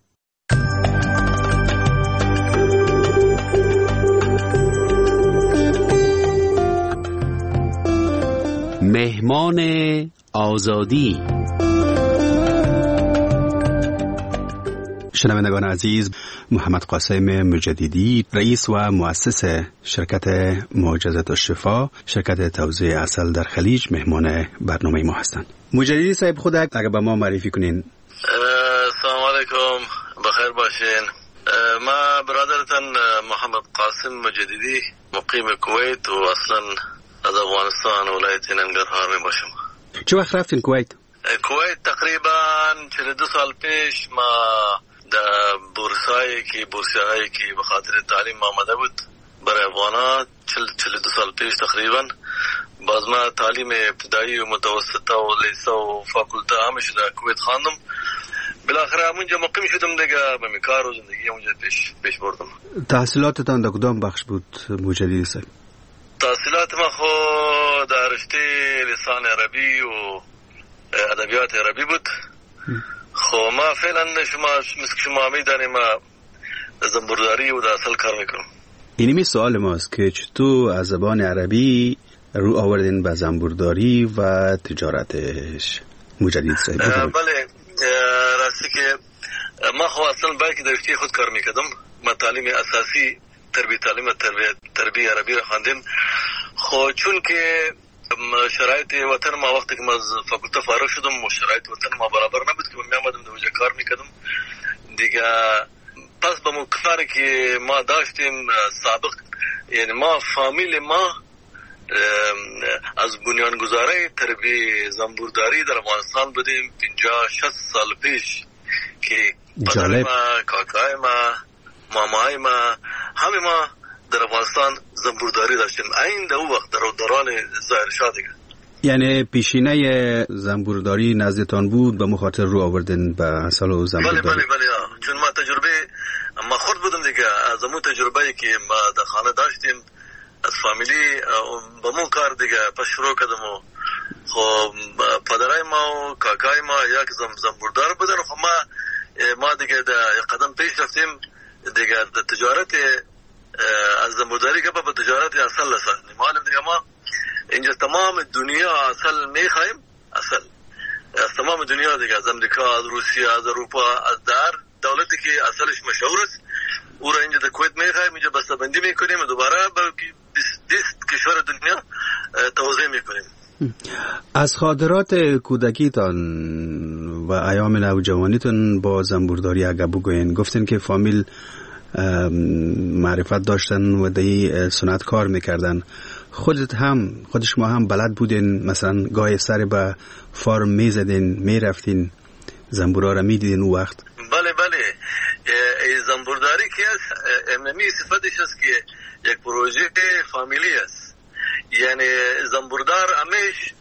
مهمان آزادی. شنوندگان عزیز، محمد قاسم مجددی، رئیس و مؤسس شرکت معجزات الشفا، شرکت توزیع عسل در خلیج، مهمان برنامه ما هستند. مجددی صاحب، خود اگر به ما معرفی کنین. السلام علیکم، بخیر باشین. ما برادرتان محمد قاسم مجددی، مقیم کویت و اصلا از افغانستان ولایت ننگرهار می باشم. چه وقت رفتین کویت؟ کویت تقریبا چهل و دو سال پیش ما در بورسایی که بورسیایی که به خاطر تعلیم آمده بود برای افغانا، چهل و دو سال پیش تقریبا. باز ما تعلیم ابتدایی و متوسطه و لیسه و فاکولته همش در کویت خواندم. بالاخره همونجا مقیم شدم دیگه، به کار و زندگی اونجا پیش پیش بردم. تحصیلاتتان در کدام بخش بود مجددی صاحب؟ تحصیلات ما خو در رشته لسان عربی و ادبیات عربی بود. خو ما فعلا شما مثل شما میدانیم ما زنبورداری و اصل کار میکنم. اینمی سوال ماست که چطور از زبان عربی رو آوردین به زنبورداری و تجارتش مجدد صاحب؟ بله، راستی که ما خو اصلا باید که در رشته خود کار میکردم. ما تعلیم اساسی تربیت تعلیم تربیت تربیت عربی را خواندیم. خو چون که شرایط وطن ما وقتی که ما از فاکولته فارغ شدم و شرایط وطن ما برابر نبود که من آمدم دوجه کار میکردم دیگه. پس به مو کاری که ما داشتیم سابق، یعنی ما فامیل ما از بنیانگذاری تربیت زنبورداری در افغانستان بودیم پنجاه شصت سال پیش که پدر ما، کاکای ما، مامای ما، همه ما در افغانستان زنبورداری داشتیم. این در اون وقت در دوران ظاهر شاه دیگه. یعنی پیشینه زنبورداری نزدتان بود به مخاطر رو آوردن به اصل و زنبورداری؟ بله بله بله، چون ما تجربه ما خود بودم دیگه، از اون تجربه که ما در خانه داشتیم از فامیلی با مون کار دیگه پس شروع کردم و خب پدرای ما و کاکای ما یک زنبوردار بودن. خب ما ما دیگه در قدم پیش رفتیم دیگه در تجارت از زنبورداری که به تجارت اصل رسیدیم. معلوم دیگه ما اینجا تمام دنیا اصل میخوایم، اصل از تمام دنیا دیگه، از امریکا، از روسیه، از اروپا، از در دولتی که اصلش مشهور است او را اینجا در کویت میخوایم، اینجا بسته‌بندی میکنیم و دوباره به بیست کشور دنیا توزیع میکنیم. از خاطرات کودکیتان و ایام نوجوانیتون با زنبورداری اگه بگوین، گفتین که فامیل معرفت داشتن و دی سنت کار میکردن. خودت هم خود شما هم بلد بودین مثلا گاهی سر به فارم میزدین میرفتین زنبورا را میدیدین اون وقت؟ بله بله، زنبورداری که است امنی صفتش است که یک پروژه فامیلی است. یعنی زنبوردار همیش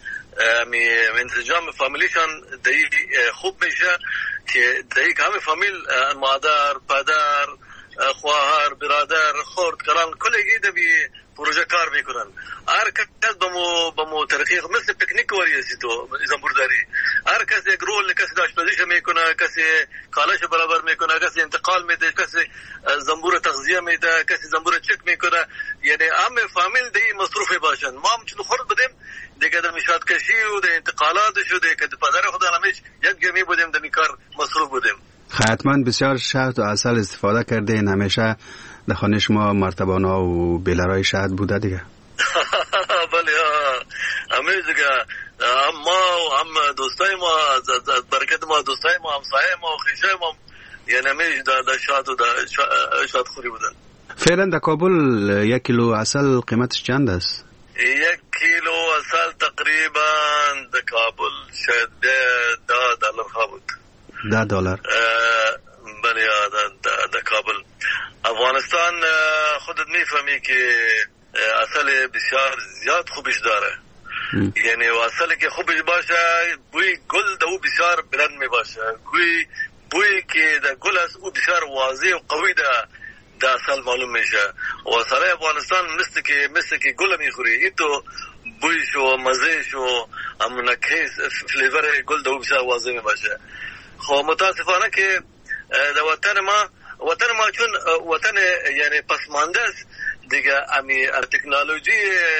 انسجام فامیلیشان دی خوب میشه که دی همه فامیل مادر، پدر، خواهر، برادر، خورد کلان کلگی دبی پروژه کار میکنن. هر کس بمو بمو ترقی مثل پیکنیک وریسی تو زنبورداری. هر کس یک رول، کسی آشپزیش میکنه، کسی کالاش برابر میکنه، کسی انتقال میده، کسی زنبور تغذیه میده، کسی زنبور چک میکنه. یعنی همه فامیل دی مصروف باشن. ما هم چون خورد بودیم دیگه در میشات کشی و در انتقالاتش و در که پدر خود همیش یک جمعی بودیم در میکار مصروف بودیم. حتما بسیار شهد و عسل استفاده کردین. همیشه در خانه شما مرتبانا و بیلرای شهد بوده دیگه؟ بله همیشه دیگه ما و هم دوستای ما از برکت ما دوستای ما همسایه ما و خیشای ما یعنی همیشه در شهد و در شهد خوری بودن. فعلا در کابل یک کیلو عسل قیمتش چند است؟ یک کیلو عسل تقریبا در کابل شاید ده دلار ها بود. ده دلار؟ بله در کابل. افغانستان خودت میفهمی که عسل بسیار زیاد خوبش داره. یعنی عسل که خوبش باشه بوی گل دو بسیار بلند می باشه، بوی بوی که در گل است او بسیار واضح و قوی ده در عسل معلوم میشه. و عسل افغانستان مثل که مثل که گل میخوری ای تو بویش و مزهش و امونکیس فلیور گل دو بسیار واضح می باشه. خب متاسفانه که در وطن ما وطن ما چون وطن یعنی پسمانده است دیگه، امی تکنولوژی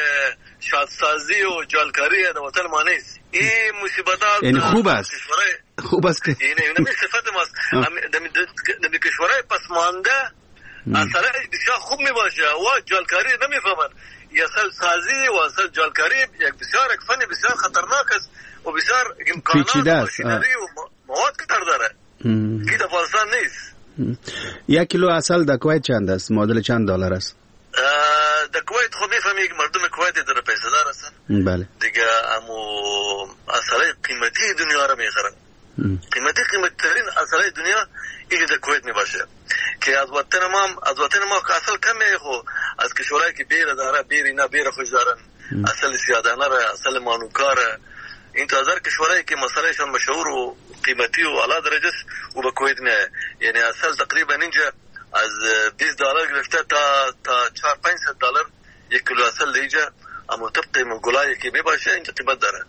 شادسازی و جالکاری در وطن ما نیست. این مصیبتات یعنی خوب است خوب است که یعنی نمی صفت ماست در کشورهای پسمانده اصلا بسیار خوب می باشه و جالکاری نمی فهمن. اصل سازی و اصل جالکاری یک بسیار یک فن بسیار خطرناک است و بسیار امکانات و ماشینری و مواد کتر داره که در افغانستان نیست. یک کیلو عسل در کویت چند است؟ معادل چند دلار است؟ در کویت خود میفهمی که مردم کویت در پیسه دار هستن. بله دیگه امو عسل قیمتی دنیا را میخرن. قیمتی قیمتی ترین عسل دنیا اینجا در کویت میباشه که از وطن ما از وطن ما که عسل کمه خو از کشورهایی که بیر داره بیر اینا بیر خوش دارن، عسل سیادانه را، عسل مانوکاره، این تا هزار کشورهایی که مسئلهشان مشهور و قیمتی و اعلی درجه است و به کویت میه. یعنی عسل تقریبا اینجا از بیست دلار گرفته تا تا چهار پنج دلار یک کیلو عسل اینجا، اما طبق مگولایی که میباشه اینجا قیمت داره.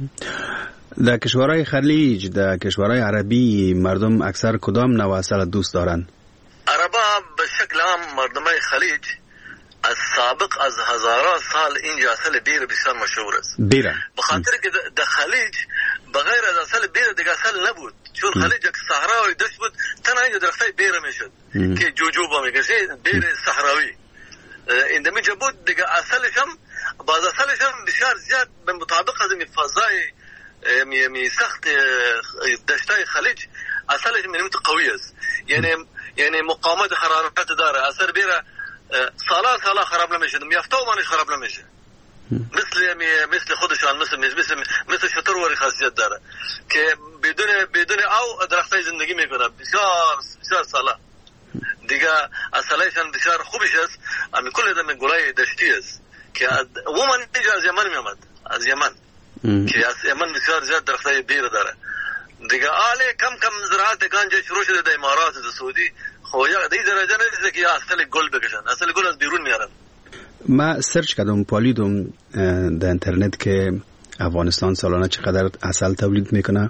در کشورهای خلیج، در کشورهای عربی مردم اکثر کدام نوع عسل دوست دارن؟ عربا به شکل عام مردمای خلیج از سابق از هزاران سال اینجا عسل بیر بسیار مشهور است. بیره به خاطر که در خلیج بغیر از عسل بیر دیگه عسل نبود، چون خلیج یک صحراوی دشت بود، تنها اینجا درختای بیر میشد که جوجوبا میگه بیر صحراوی اینجا بود دیگه. عسلش هم باز عسلش هم بسیار زیاد به مطابق از این فضای می می سخت دشتای خلیج عسلش منیمت قوی است. یعنی یعنی مقاومت حرارت داره. عسل بیره سالا سالا خراب نمیشه، میافته و مانش خراب نمیشه، مثل مثل خودشان مثل مثل مثل شتر وری خاصیت داره که بدون بدون او درختای زندگی میکنه بسیار بسیار سالا دیگه. عسلشان بسیار خوبش است. امی کل دم گلای دشتی است که عموما اینجا از یمن میامد، از یمن که از یمن بسیار زیاد درختای بیر داره دیگه. آله کم کم زراعت گنج شروع شده در امارات و سعودی. خو یا در این درجه نیست که اصل گل بکشن، اصل گل از بیرون میارن. ما سرچ کردم پالیدم در اینترنت که افغانستان سالانه چقدر عسل تولید میکنه،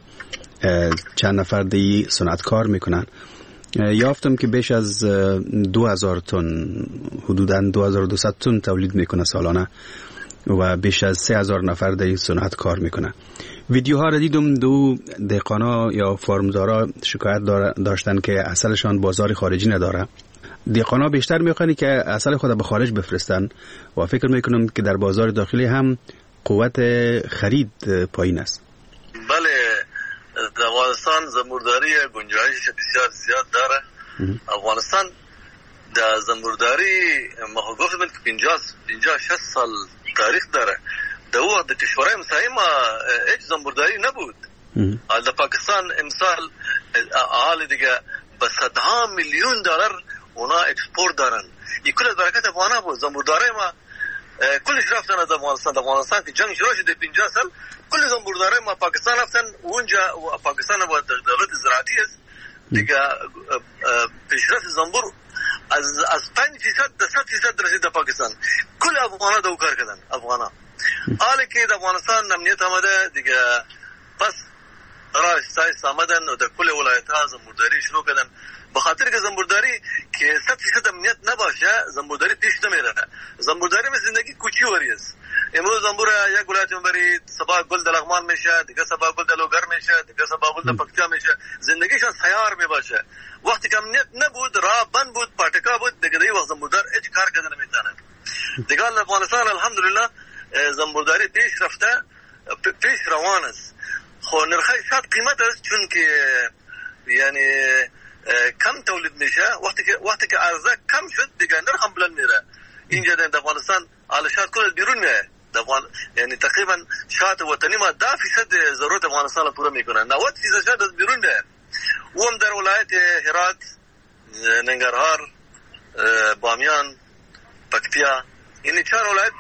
چند نفر دی صنعتکار میکنن. یافتم که بیش از دو هزار تن، حدوداً دو هزار و دویست تن تولید میکنه سالانه و بیش از سه هزار نفر دی صنعتکار میکنه. ویدیوها را دیدم، دو دهقانا یا فارمدارا شکایت داشتن که عسلشان بازار خارجی نداره. دهقانا بیشتر میخوانی که عسل خود به خارج بفرستن و فکر میکنم که در بازار داخلی هم قوت خرید پایین است. بله، در افغانستان زنبورداری گنجایش بسیار زیاد داره. افغانستان در زنبورداری ما گفتم که پنجاه شصت سال تاریخ داره. در وقت کشورهای همسایه ما هیچ زنبورداری نبود. در پاکستان امسال حال دیگه به صدها میلیون دلار اونا اکسپورت دارن. این کل برکت افغانا بود. زنبورداری ما کلش رفتن از افغانستان. افغانستان که جنگ شروع شده پنجاه سال، کل زنبورداری ما پاکستان رفتن. اونجا و پاکستان و دولت زراعتی است دیگه. پیشرفت زنبور از از پنج فیصد تا صد فیصد رسید در پاکستان. کل افغانا دو کار کردن. افغانا حالا که در افغانستان امنیت آمده دیگه، پس راه سایس آمدن و در کل ولایت ها زنبورداری شروع کردن. بخاطر که زنبورداری که صد فیصد امنیت نباشه زنبورداری پیش نمیره. زنبورداری مثل زندگی کوچیوری است. امروز زنبور یک ولایت میبری، صبح گل در لغمان میشه، دیگه صبح گل در لوگر میشه، دیگه صبح گل در پکتیا میشه. زندگیشان سیار میباشه. وقتی که امنیت نبود، راه بند بود، پاتکا بود، دیگه دی وقت زنبوردار هیچ کار کردن نمیتونه. دیگه افغانستان الحمدلله زنبورداری پیش رفته، پیش روان است. خو نرخی شاد قیمت است، چون که یعنی کم تولید میشه. وقتی که وقتی که عرضه کم شد دیگه نرخ هم بلند میره. اینجا در افغانستان حال شاد کل بیرون میاد. افغان یعنی تقریبا شاد وطنی ما ده فیصد ضرورت افغانستان را پوره میکنه. نود فیصد شاد از بیرون میاد. و هم در ولایت هرات، ننگرهار، بامیان، پکتیا، این چهار ولایت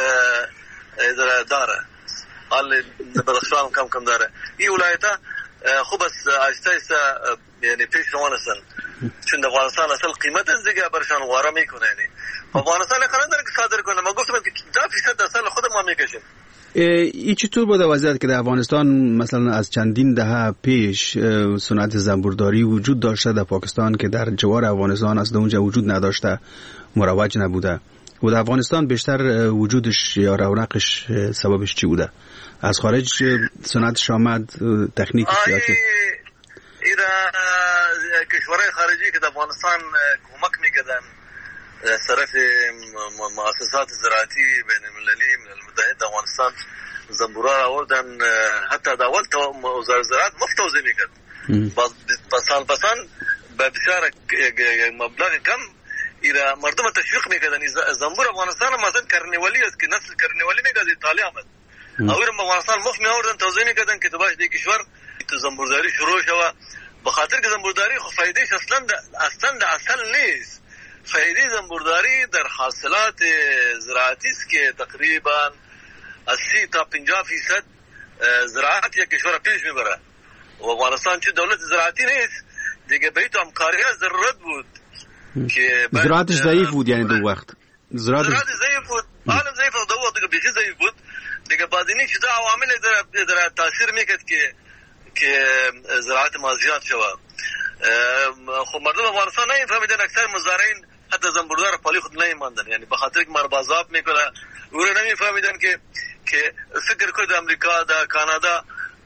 داره. حال بدخشان کم کم داره. این ولایت ها خوب است، آهسته آهسته یعنی پیش روان هستن، چون افغانستان اصل قیمت از دیگه برشان واره میکنه. یعنی افغانستان خانه داره که صادر کنه. ما گفتم که ده فیصد اصل خود ما میکشیم. ای چطور بوده وضعیت که در افغانستان مثلا از چندین دهه پیش صنعت زنبورداری وجود داشته در پاکستان که در جوار افغانستان اصلا اونجا وجود نداشته، مروج نبوده و در افغانستان بیشتر وجودش یا رونقش سببش چی بوده؟ از خارج صنعتش آمد، تکنیک سیاسی؟ ایرا کشورهای خارجی که در افغانستان کمک میکردن صرف مؤسسات زراعتی بین المللی من المتحد در افغانستان زنبورا آوردن. حتی در اول وزارت زراعت مفت توزیع میکرد. بسان بسان به بسیار مبلغ کم ایرا مردم تشویق میکردن. زنبور افغانستان مثلا کرنیوالی است که نسل کرنیوالی میگه از ایتالیا آمد. اولم افغانستان مفت میآوردن توزیع میکردن که تو باش دی کشور تو زنبورداری شروع شوه. بخاطر که زنبورداری خو فایدهش اصلا اصلا د اصل نیست. فایده زنبورداری در حاصلات زراعتی است که تقریبا از سی تا پنجاه فیصد زراعت یک کشور پیش میبره. و افغانستان چون دولت زراعتی نیست دیگه به تو همکاری ضرورت بود که زراعتش ضعیف بود. یعنی دو وقت زراعت ضعیف بود، عالم ضعیف بود، دو وقت دیگه بیخی ضعیف بود دیگه. بعدینی چیزا عوامل در در تاثیر میکرد که که زراعت ما زیاد شوه. خب مردم افغانستان نمیفهمیدن، اکثر مزارعین حتی زنبوردار پالی خود نمیماندن. یعنی به خاطر که مربازاب میکنه او رو نمیفهمیدن که که فکر کنید امریکا در کانادا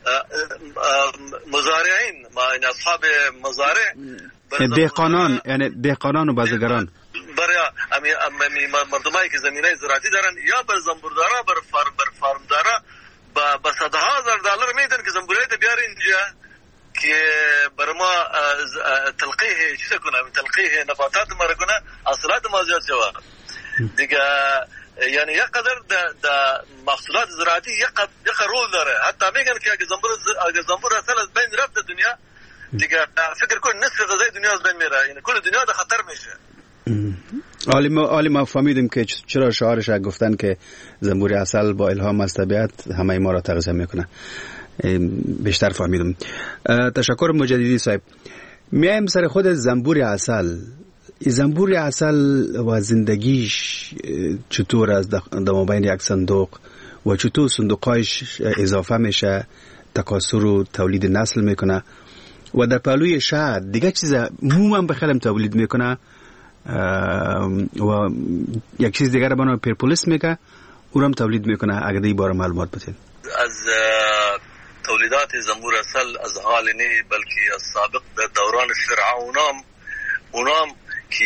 مزارعین ما این اصحاب مزارع دهقانان، یعنی دهقانان و بازیگران برای امی مردمایی که زمینه زراعتی دارن یا بر زنبوردارا بر فارم بر فارمدارا با با صدها هزار دلار میدن که زنبوریت بیار اینجا که برای ما تلقیه چیز کنه، تلقیه نباتات ما رو کنه، حاصلات ما زیاد شوه دیگه. یعنی یک قدر د محصولات زراعتی یک یک رول داره. حتی میگن که اگه زنبور اگه زنبور اصلا از بین رفت دنیا دیگه فکر کن نصف غذای دنیا از بین میره. یعنی کل دنیا در خطر میشه. عالی ما عالی ما فهمیدیم که چرا شعارش گفتن که زنبور عسل با الهام از طبیعت همه ما را تغذیه میکنه. بیشتر فهمیدم. تشکر مجددی صاحب. میایم سر خود زنبور عسل. زنبور عسل و زندگیش چطور از در مابین یک صندوق و چطور صندوقایش اضافه میشه، تکاثر و تولید نسل میکنه و در پهلوی شهر دیگه چیز موم هم بخیرم تولید میکنه و یک چیز دیگر بنا پرپولیس میگه او هم تولید میکنه. اگر دی بار معلومات بدین از تولیدات زنبور اصل از حال نه بلکه از سابق در دوران فرعونام اونام که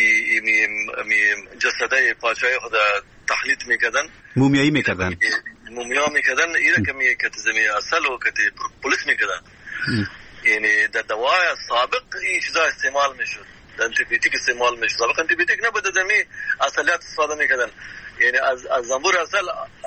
جسده پاچای خود تحلیل میکردن، مومیایی میکردن مومیا میکردن ایره کمی که زمین اصل و که پولیس میکردن. یعنی در دوای سابق این چیزا استعمال میشد، در انتیبیوتیک استعمال میشد. سابق انتیبیوتیک نبود، زمین اصلیات استفاده میکردن. یعنی از از زنبور اصل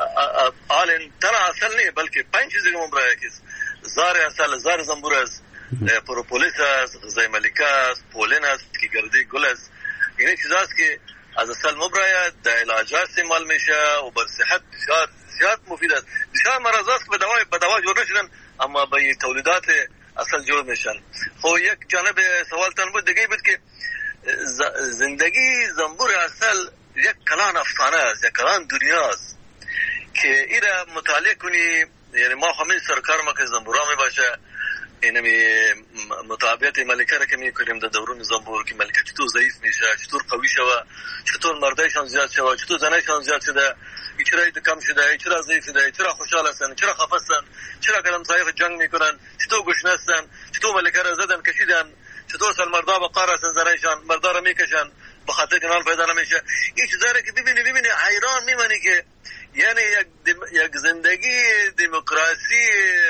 آل ترا اصل نه بلکه پنج چیزی که مبرای کیست: زار اصل، زار زنبور است، پروپولیس است، غذای ملکه است، پولن است که گردی گل است. یعنی چیزاست که از اصل مبرای در علاجات استعمال میشه و بر صحت بسیار زیاد مفید است. بسیار مرضات به دوا به دوا جور نشدن اما به تولیدات اصل جور میشن. خب یک جانب سوال تن بود دیگه بود که زندگی زنبور اصل یک کلان افسانه است، یک کلان دنیا است که ایره مطالعه کنی. یعنی ما همین سرکار ما که زنبورا می باشه، اینمی مطابقت ملکه را که می کنیم در دوران زنبور که ملکه چطور ضعیف میشه، چطور قوی شوه، چطور مردایشان زیاد شوه، چطور زنایشان زیاد شده، چرا اید کم شده، چرا ضعیف شده، چرا خوشحال هستن، چرا خفه هستن، چرا کلام سایق جنگ میکنن، چطور گشنه هستن، چطور ملکه را زدن کشیدن، چطور سال مردا با قار هستن، زنایشان مردا را میکشن به خاطر که نان پیدا نمیشه. این چیزا را که ببینی ببینی حیران میمانی که یعنی یک دم... یک زندگی دموکراسی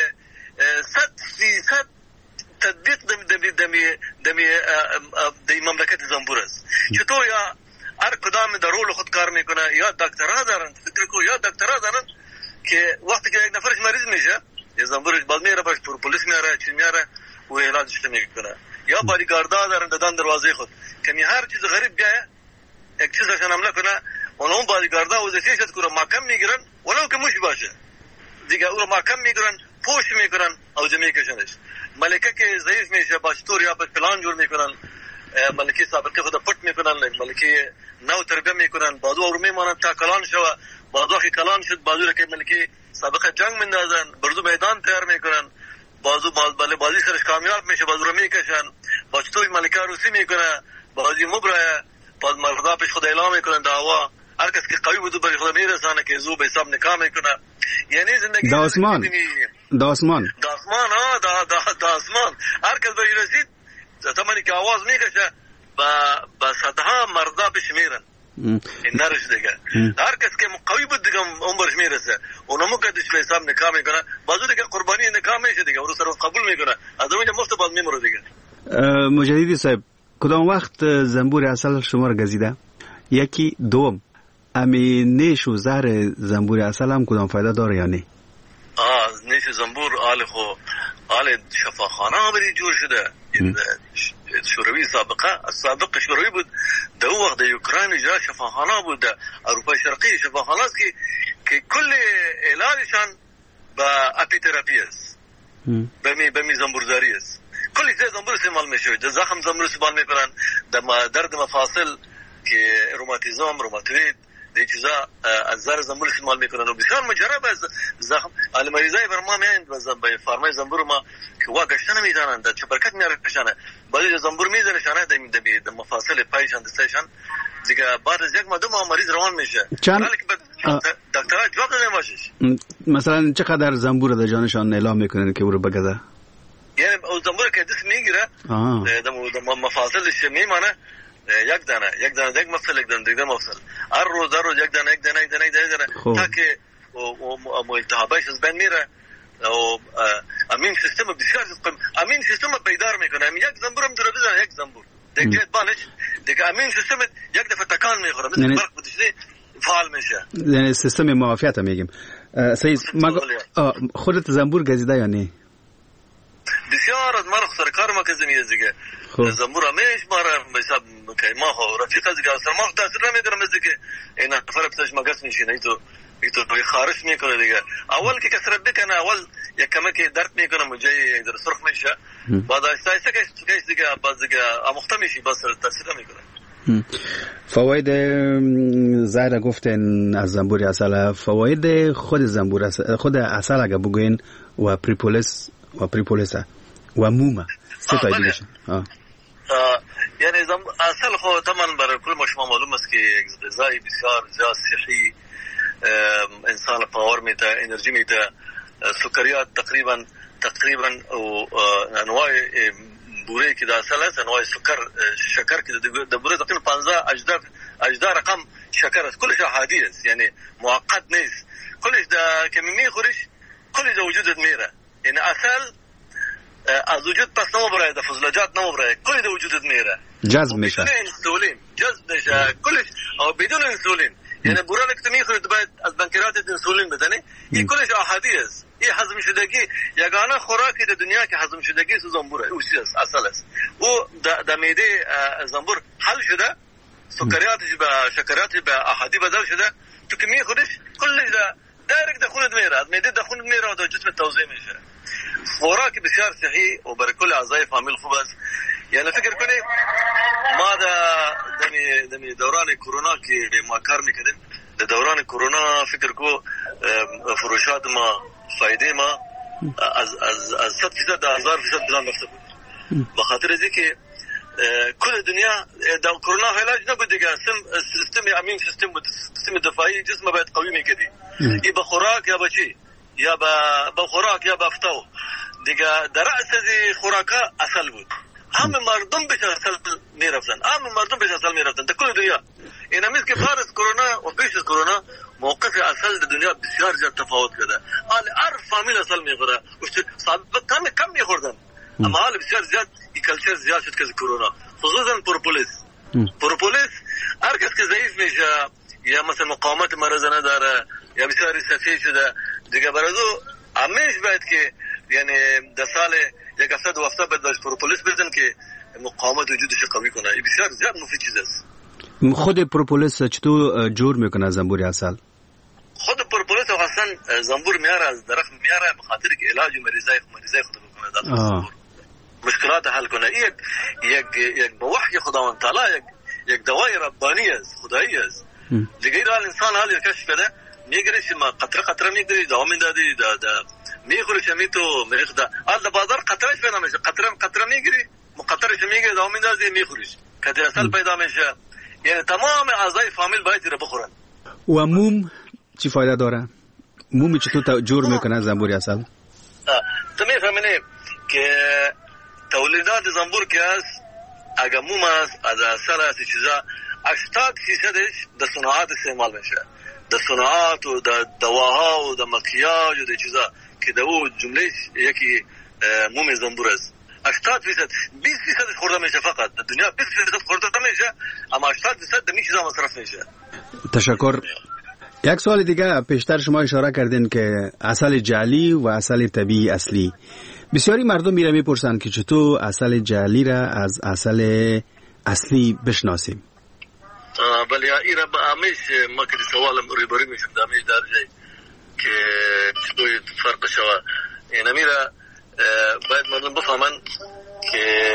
صد فیصد تطبیق دمی دمی دمی دمی دمی مملکت زنبور است. چطور یا هر کدام در رول خود کار میکنه، یا دکترها دارن، فکر کو یا دکترها دارن که وقتی که یک نفرش مریض میشه یا زنبورش باز میره باش پلیس میاره چی میاره و علاجش میکنه، یا باریگاردا دارن دادن دروازه خود که می هر چیز غریب بیایه یک چیزشان حمله کنه اون باریگاردا وظیفه‌اش است که محکم میگیرن ولو که مش باشه دیگه او رو محکم میگیرن، پوش میکنن او جمعی کشنش. ملکه که ضعیف میشه با چطور یا پلان جور میکنن، ملکه سابقه خود پټ میکنن، ملکه نو تربیه میکنن، بعدو او میمونن تا کلان شوه، بعدو که کلان شد بعدو که ملکه سابقه جنگ مندازن، برزو میدان تیار میکنن، بعدو باز بازی سرش کامیاب میشه، بعدو رو میکشن، با چطور ملکه روسی میکنه، بازی مبرای باز مردا پیش خود اعلام میکنن دعوا، هر کس که قوی بودو برای خود میرسانه که زو به حساب نکاح میکنه. یعنی زندگی داسمان داسمان داسمان ها دا دا داسمان هر کس به رسید زمانی که آواز میکشه با با صدها مردا پیش میرن این نرش دیگه. هر کس که قوی بود دیگه عمرش میرسه اونمو کدش به حساب نکاح میکنه، بازو دیگه قربانی نکاح میشه دیگه، اون سر قبول میکنه، از اونجا مفت باز میمره دیگه. مجددی صاحب کدام وقت زنبور اصل شما را گزیده؟ یکی دوم امی نیش و زهر زنبور اصل هم کدام فایده داره یا نه؟ آه نیش زنبور آل خو آل شفاخانه ها بری جور شده. شوروی سابقه سابق شوروی بود در اون وقت در اوکراین اجرا شفاخانه بود، در اروپای شرقی شفاخانه است که که کل علاجشان با اپیتراپی است، بمی بمی زنبورزاری است. کلی چیز زنبور استعمال میشه، در زخم زنبور استعمال میکنن، در درد مفاصل که روماتیزم روماتوید دی چیزا از زر زنبور استعمال میکنن و بسیار مجرب از زخم ال مریضای بر ما میاند و به فارمای زنبور ما که وا گشتن میدانند در چپرکت میارشانه بعد زنبور میزنشانه د مفاصل پایشان دستشان دیگه بعد از یک ماه دو ماه مریض روان میشه. ولی که دکترها جواب نمیدهش. مثلا چقدر زنبور در جانشان اعلام میکنن که او رو بگذه؟ یعنی او زنبور که دست میگیره در مفاصلش میمانه یک دانه یک دانه یک مفصل یک دانه دیگه مفصل هر روز هر روز یک دانه یک دانه یک دانه یک دانه تا که و التهابش از بین میره و امین سیستم بسیار امین سیستم بیدار میکنه. یک زنبور هم داره بزنه، یک زنبور دیگه جد بانش دیگه امین سیستم یک دفعه تکان میخوره مثل برق بودشی فعال میشه. یعنی سیستم معافیت هم میگیم. سید خودت زنبور گزیده یا نه؟ بسیار از مرخ سرکار ما که زمینه دیگه زنبور همیش ماره حساب که ما خو رفیق از دیگه اصلا ما تاثیر نمیداره مثل که این نفر بسش مگس میشینه ایتو ایتو توی خارش میکنه دیگه. اول که کسرت بکنه اول یک کمه که درد میکنه مجایی در سرخ میشه بعد آیسته آیسته کش دیگه باز دیگه آموخته میشی باز تاثیر نمیکنه. فواید زهر گفتن از زنبور عسل، فواید خود زنبور عسل، خود عسل اگه بگوین و پریپولیس و پریپولیس و موما سه تا دیگه اه یعنی عسل خو طبعا برای کل ما شما معلوم است که یک غذای بسیار زیاد صحی، انسان پاور میده، انرژی میده. سکریات تقریبا تقریبا انواع بوره که در عسل است، انواع سکر شکر که در بوره تقریبا پانزده اجزا رقم شکر است، کلش عادی است، یعنی معقد نیست، کلش در که میخوریش کلش در وجودت میره. یعنی عسل از وجود پس نمبره، در فضلجات نمبره، کلی در وجودت میره، جذب میشه، بدون انسولین جذب میشه کلش بدون انسولین. یعنی بوره که تو میخوری باید از بنکراتت انسولین بدنی، این کلش عادی است. این هضم شدگی یگانه خوراکی در دنیا که هضم شدگی از زنبور اوسی است، عسل است. او در معده زنبور حل شده، سکریاتش به شکراتش به عادی بدل شده، تو که میخوریش کلش دایرکت در خونت میره، از معده در خونت میره و در جسمت توزیع میشه. خوراک بسیار صحی و برای کل اعضای فامیل خوب است. یعنی فکر کنید ما در دمی دمی دوران کرونا که ما کار میکردیم، در دوران کرونا فکر کو فروشات ما فایده ما از از از صد فیصد در هزار فیصد بلند رفته بود، به خاطر از اینکه کل دنیا در کرونا علاج نبود دیگه، سیستم امین سیستم بود، سیستم دفاعی جسم باید قوی میکردی، ای به خوراک یا به چی یا به خوراک یا به افتاو دیگه. در رأس از خوراکا عسل بود، همه مردم بهش عسل میرفتن، همه مردم بهش عسل میرفتن در کل دنیا. این همیست که بعد از کرونا و پیش از کرونا موقف عسل در دنیا بسیار زیاد تفاوت کرده. حال هر فامیل عسل میخوره، سابق کم کم میخوردن، اما حال بسیار زیاد این کلچر زیاد شد که از کرونا، خصوصا پروپولیس. پروپولیس هر کس که ضعیف میشه یا مثلا مقاومت مرض نداره یا بسیار سفید شده دیگه، برادو همیش باید که یعنی در سال یک هفته دو هفته باید پروپولیس بدن که مقاومت وجودش قوی کنه. این بسیار زیاد مفید چیز است. خود پروپولیس چطور جور میکنه زنبور عسل؟ خود پروپولیس اصلا زنبور میاره از درخت میاره به خاطر که علاج مریضای مریضای خود بکنه، در زنبور مشکلات حل کنه. یک یک یک به وحی خداوند تعالی یک یک دوای ربانی است، خدایی است. دیگه این انسان حال کشف کرده میگریش ما قطره قطره میگری دوا میدادی دا دا میخوری شمیتو میخدا حال بازار قطرهش پیدا میشه، قطره قطره میگری مقطرش میگری دوا میدادی میخوریش کدی اصل پیدا میشه. یعنی تمام اعضای فامیل باید رو بخورن. و موم چی فایده داره؟ مومی چطور جور میکنه زنبور عسل؟ تو میفهمینی که تولیدات زنبور که هست اگه موم هست از عسل هست چیزا هشتاد فیصدش در صناعات استعمال میشه، در صناعات و در دواها و در مکیاج و در چیزا که در او جملهش یکی موم زنبور است. هشتاد فیصد بیست فیصدش خورده میشه، فقط در دنیا بیست فیصد خورده میشه، اما هشتاد فیصد در می چیزا مصرف میشه. تشکر. یک سوال دیگه، پیشتر شما اشاره کردین که عسل جعلی و عسل طبیعی اصلی. بسیاری مردم میره میپرسن که چطور عسل جعلی را از عسل اصلی بشناسیم؟ بله ایرا با همیش ما که سوالم ریباری میشم دامیش در جای که چطور فرق شوه. این میره باید مردم بفهمن که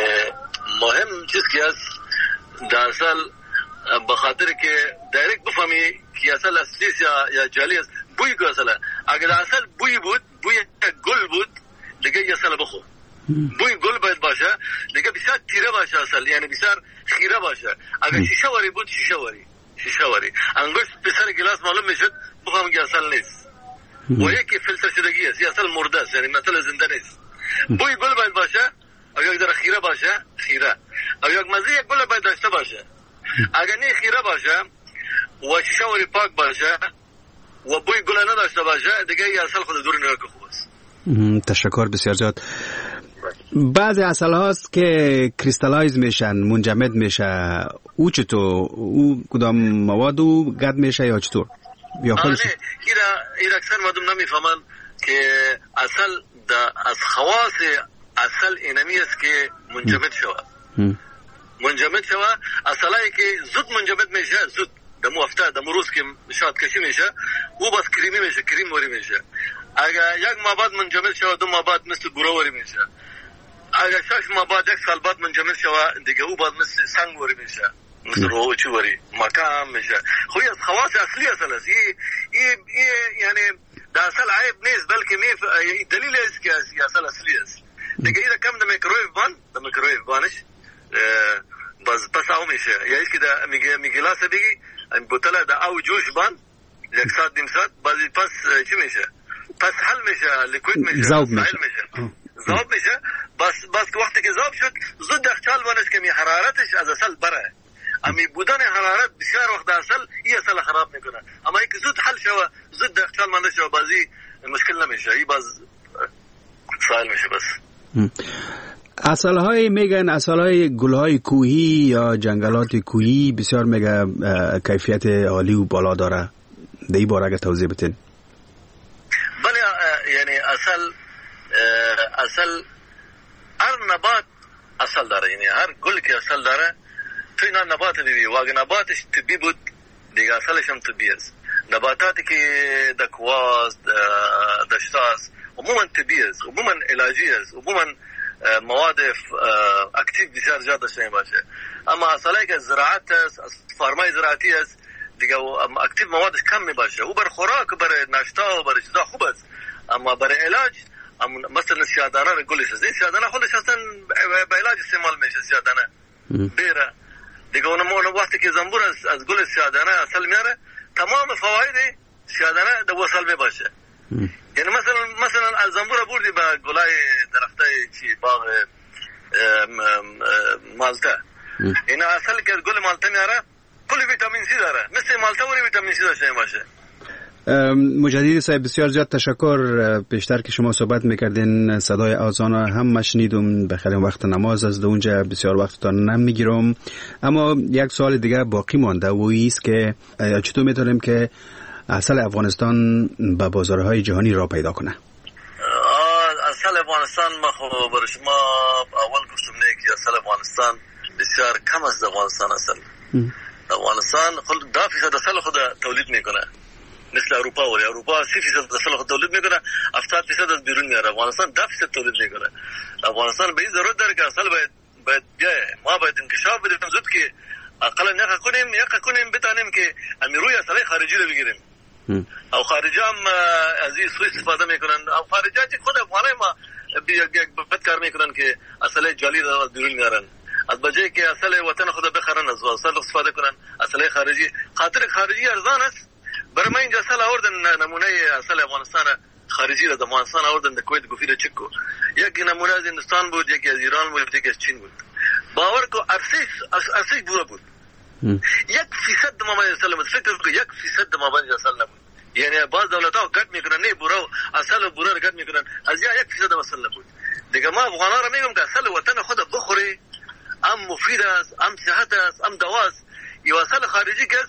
مهم چیز که از در عسل بخاطر که دایرکت بفهمی که عسل اصلی یا یا جعلی است. بوی که عسل اگر عسل بوی بود، بوی گل بود دیگه عسل بخور. بوی گل باید باشه دیگه، بسیار تیره باشه عسل، یعنی بسیار خیره باشه. اگر شیشه واری بود شیشه واری شیشه واری انگشت پسر گلاس معلوم میشد بفهم که عسل نیست. و یکی فیلتر شدگی است، عسل مرده است، یعنی مثلا زنده نیست. بوی گل باید باشه، اگر یک ذره خیره باشه خیره، اگر یک مزه یک گل باید داشته باشه. اگر نه خیره باشه و شیشه واری پاک باشه و بوی گل نداشته باشه دیگه این عسل خود دور نگاه که خوب است. تشکر بسیار زیاد. بعضی عسل هاست که کریستالایز میشن، منجمد میشه، او چطور؟ او کدام مواد او گد میشه یا چطور؟ یا خودش؟ ایرا ایرا اکثر مردم نمیفهمن که عسل از خواص عسل اینمی است که منجمد شود. منجمد شود عسلایی که زود منجمد میشه، زود دمو هفته دمو روز که شاد کشی میشه او بس کریمی میشه، کریم وری میشه. اگر یک ماه بعد منجمد شود دو ماه بعد مثل گروه وری میشه. اگر شش ماه بعد یک سال بعد منجمد شود دیگه او بعد مثل سنگ وری میشه. مثل رو چوری مکان میشه خوی از خواص اصلی اصل است این یعنی ده اصل عیب نیست بلکه می دلیل است که اصل اصلی است دیگه اینا کم ده میکرویف بان ده میکرویف بانش باز پس او میشه یا ایش که ده میگه میگلاس بگی بوتله ده او جوش بان یک ساعت دیم ساعت بازی پس چی میشه پس حل میشه لیکوید میشه زوب میشه زوب میشه بس بس وقتی که زوب شد زود اخچال بانش که می حرارتش از اصل بره امی بودن حرارت بسیار وقت اصل این اصل خراب میکنه اما اینکه زود حل شوه زود اخچال مانده شوه بازی مشکل نمیشه این باز سهل میشه بس اصل های میگن اصل های گل های کوهی یا جنگلات کوهی بسیار میگه کیفیت عالی و بالا داره در این باره اگه توضیح بتین بله یعنی اصل اصل هر نبات اصل داره یعنی هر گل که اصل داره تو اینا نبات دیدی واقع نباتش طبی بود دیگه اصلش هم طبی است نباتاتی که دکواز دشتاس عموما طبی است عموما علاجی است عموما مواد اکتیو بسیار زیاد داشته باشه اما اصلی که زراعت است فارمای زراعتی است دیگه اکتیو موادش کم می باشه او بر خوراک و بر ناشتا و بر چیزا خوب است اما بر علاج مثلا سیادانه گلش است این سیادانه خودش اصلا به علاج استعمال میشه سیادانه بیره دیگه اون وقتی که زنبور از از گل سیادانه اصل میاره تمام فواید سیادانه در وصل می باشه یعنی مثلا مثلا از زنبور بردی به گلای درختای چی باغ مالتا این اصل که گل مالتا میاره کلی ویتامین سی داره مثل مالتا وری ویتامین سی داشته باشه. مجددی صاحب بسیار زیاد تشکر. بیشتر که شما صحبت میکردین صدای آذان هم مشنیدم بخیر وقت نماز از اونجا بسیار وقتتان نمیگیرم اما یک سوال دیگه باقی مانده و ایست که چطور میتونیم که اصل افغانستان به بازارهای جهانی را پیدا کنه؟ اصل افغانستان ما خب برای شما اول گفتم نه که اصل افغانستان بسیار کم است. افغانستان اصل افغانستان خود ده فیصد اصل خود تولید میکنه مثل اروپا ولی اروپا سی فیصد اصل خود تولید میکنه هفتاد فیصد از بیرون میاره. افغانستان ده فیصد تولید میکنه. افغانستان به این ضرورت داره که اصل باید باید بیایه ما باید انکشاف بدیم زود که اقلا نقا کنیم یقا کنیم بتانیم که امیروی اصلی خارجی رو بگیریم او خارجی هم از این سوی استفاده میکنن او خارجی خود افغانه ما بدکار میکنن که اصلی جالی رو از بیرون میارن از بجای که اصل وطن خود بخرن از اصل استفاده کنن اصل خارجی خاطر خارجی ارزان است. برای ما اینجا اصل آوردن نمونه اصل افغانستان خارجی را در افغانستان آوردن در کویت گفیر چکو یکی نمونه از هندوستان بود یکی از ایران بود یکی از چین بود. باور کو ارسیش ارسیش بورا بود یک فیصد مابین اصل بود. فکر کنید یک فیصد مابین اصل نبود. یعنی باز دولت‌ها کات میکنن نه بورا اصل و بورا کات میکنن از یا یک فیصد اصل نبود. دیگه ما افغانا را میگم که اصل وطن خود بخوری ام مفید است ام صحت است ام دوا است. یه اصل خارجی که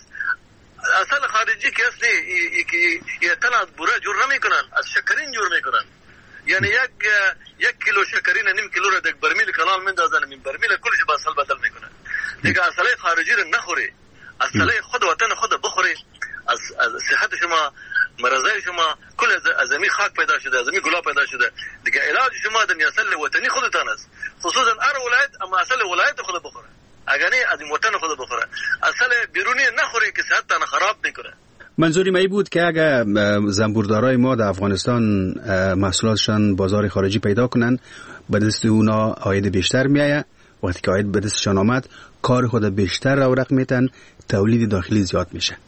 اصل خارجی که است نه یه تنها بورا جور نمیکنن از شکرین جور میکنن. یعنی یک یک کیلو شکرین نیم کیلو را در برمیل کانال میندازن این برمیل کلش با اصل بدل میکنن. دیگه اصل خارجی را نخوری اصل خود وطن خود بخوری از از صحت شما مرضای شما کل از زمین خاک پیدا شده از زمین گلاب پیدا شده. دیگه علاج شما در اصل وطنی خودتان است. خصوصا هر ولایت اما اصل ولایت خود بخوره اگر نه از این وطن خود بخوره اصل بیرونی نخوری که صحتتان خراب میکنه. منظوری می بود که اگر زنبوردارای ما در افغانستان محصولاتشان بازار خارجی پیدا کنن به دست اونا عاید بیشتر میآید. وقتی که عاید به دستشان آمد کار خود بیشتر رونق میتن تولید داخلی زیاد میشه.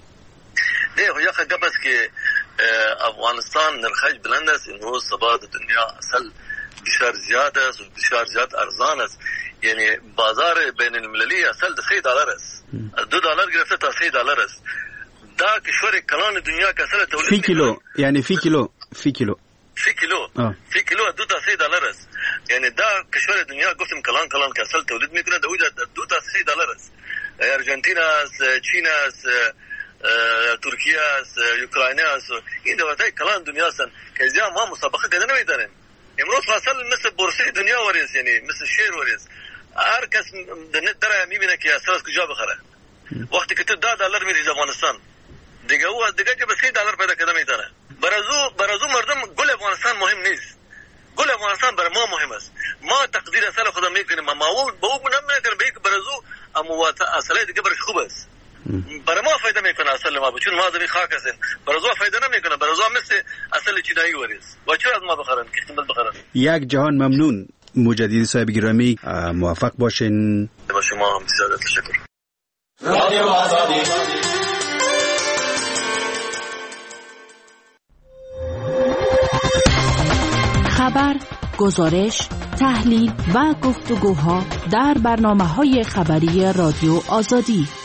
نه یا خب است که افغانستان نرخش بلند است امروز سباد دنیا اصل بسیار زیاد است و بسیار زیاد ارزان است. یعنی بازار بین المللی اصل سه دلار است. دو دلار گرفته تا سه دلار است. دا کشور کلان دنیا که اصل تولید فی کیلو یعنی فی کیلو فی کیلو فی کیلو فی کیلو دو تا سه دلار است. یعنی دا کشور دنیا گفتم کلان کلان که اصل تولید میکنه دو دو تا سه دلار است. ارژانتین است چین است ترکیه است اوکراین است این دولت‌های کلان دنیا هستند که زیاد ما مسابقه کردن نمی‌داریم. امروز اصل مثل بورسه دنیا وریس یعنی مثل شیر وریس هر کس در میبینه که اصل از کجا بخره. وقتی که تو ده دلار میری افغانستان دیگه او دیگه که به سه دلار پیدا کردن میتونه. برازو برازو مردم گل افغانستان مهم نیست. گل افغانستان برای ما مهم است. ما تقدیر اصل خودم میکنیم، ما او به او نمیکنیم به یک برزو اما اصله دیگه برش خوب است. برای ما فایده میکنه اصل ما، چون ما دمی خاک هستیم. برزو فایده نمیکنه، برزو مثل اصل چینایی وریست و چرا از ما بخرن که قیمت بخرن. یک جهان ممنون مجددی صاحب گرامی، موفق باشین. با شما هم بسیار تشکر. رادیو آزادی. خبر، گزارش، تحلیل و گفتگوها در برنامه‌های خبری رادیو آزادی.